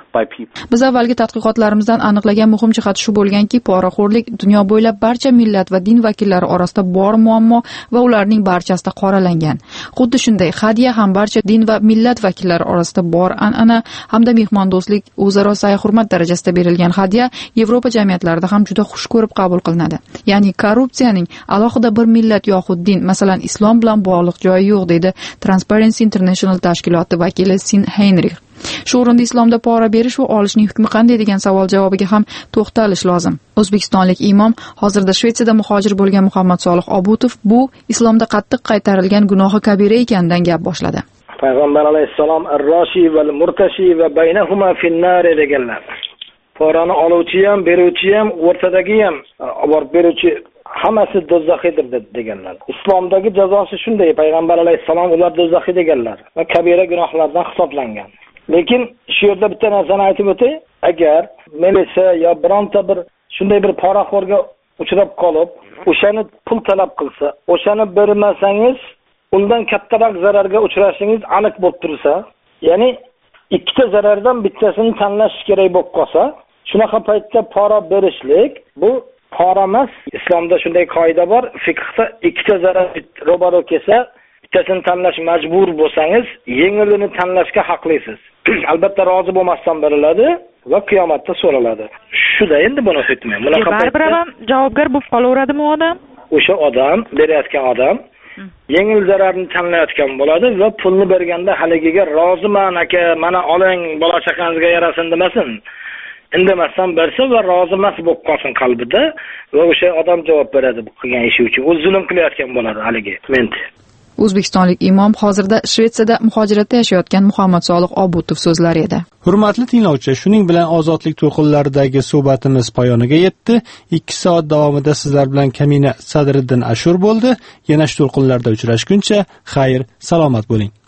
by people. Biz avvalgi tadqiqotlarimizdan aniqlagan muhim jihat shu bo'lganki, poraxo'rlik dunyo bo'ylab barcha millat va din vakillari orasida bor muammo va ularning barchasida qoralangan. Xuddi shunday hadya ham barcha din va millat vakillari orasida bor an'ana hamda mehmondo'stlik, o'zaro sa'y-hurmat darajasida berilgan hadya Yevropa jamiyatlarida ham juda xush ko'rib qabul qilinadi. Ya'ni korrupsiyaning alohida bir millat yoxud din, masalan, islom bilan bog'liq joyi yo'q, deydi Transparency International tashkiloti vakili Sin Heinrich. Shu o'rinda islomda pora berish va olishning hukmi qanday degan savol javobiga ham to'xtalish lozim. O'zbekistonlik imom hozirda Shvetsiyada muhojir bo'lgan Muhammad Solih Obutov bu islomda qattiq qaytarilgan gunohi kabira ekanidan gap boshladi. Payg'ambar alayhissalom ar-roshi val murtashi va baynahuma fin-nar deganlar. Porani oluvchi ham, beruvchi ham, o'rtadagi ham, olib beruvchi hammasi do'zaxiydir deganlar. Islomdagi jazosi shunday, payg'ambar alayhissalom ular do'zaxiy deganlar va kabira gunohlardan hisoblangan. Lekin shu yerda bitta narsani aytib o'tay, agar militsiya yo bironta bir shunday bir poraxo'rga uchrab qolib, o'shani pul talab qilsa, o'shani bermasangiz, undan kattaroq zararga uchrashingiz aniq bo'lib tursa, ya'ni ikkita zarardan bittasini tanlash kerak bo'lib qolsa, shunaqa paytda pora berishlik bu pora emas. Islomda shunday qoida bor, fiqhda ikkita zarar ro'baro kelsa, bittasini tanlash majbur bo'lsangiz, yengilini tanlashga haqlisiz. Albatta rozi bo'lmasdan beriladi va qiyomatda so'raladi. Shuda endi buni hukmi. Bunaqa baribir ham javobgar bo'lib qolaveradimi odam? O'sha odam, berayotgan odam yengil zararni tanlayotgan bo'ladi va pulni berganda haligiga roziman aka, mana oling, bola chaqangizga yarasin demasin. Indamasdan bersa va rozi emas bo'lib qolsin qalbida va o'sha odam javob beradi bu qilgan ishi uchun. O'zi zulm qilayotgan bo'ladi haligi. Men O'zbekistonlik imom hozirda Shvetsiyada muhojiratda yashayotgan Muhammad Solih Obutov so'zlari edi. Hurmatli tinglovchi, shuning bilan ozodlik to'lqinlaridagi suhbatimiz poyoniga yetdi. ikki soat davomida sizlar bilan Kamina Sadriddin Ashur bo'ldi. Yana shu to'lqinlarda uchrashguncha, xayr, salomat bo'ling.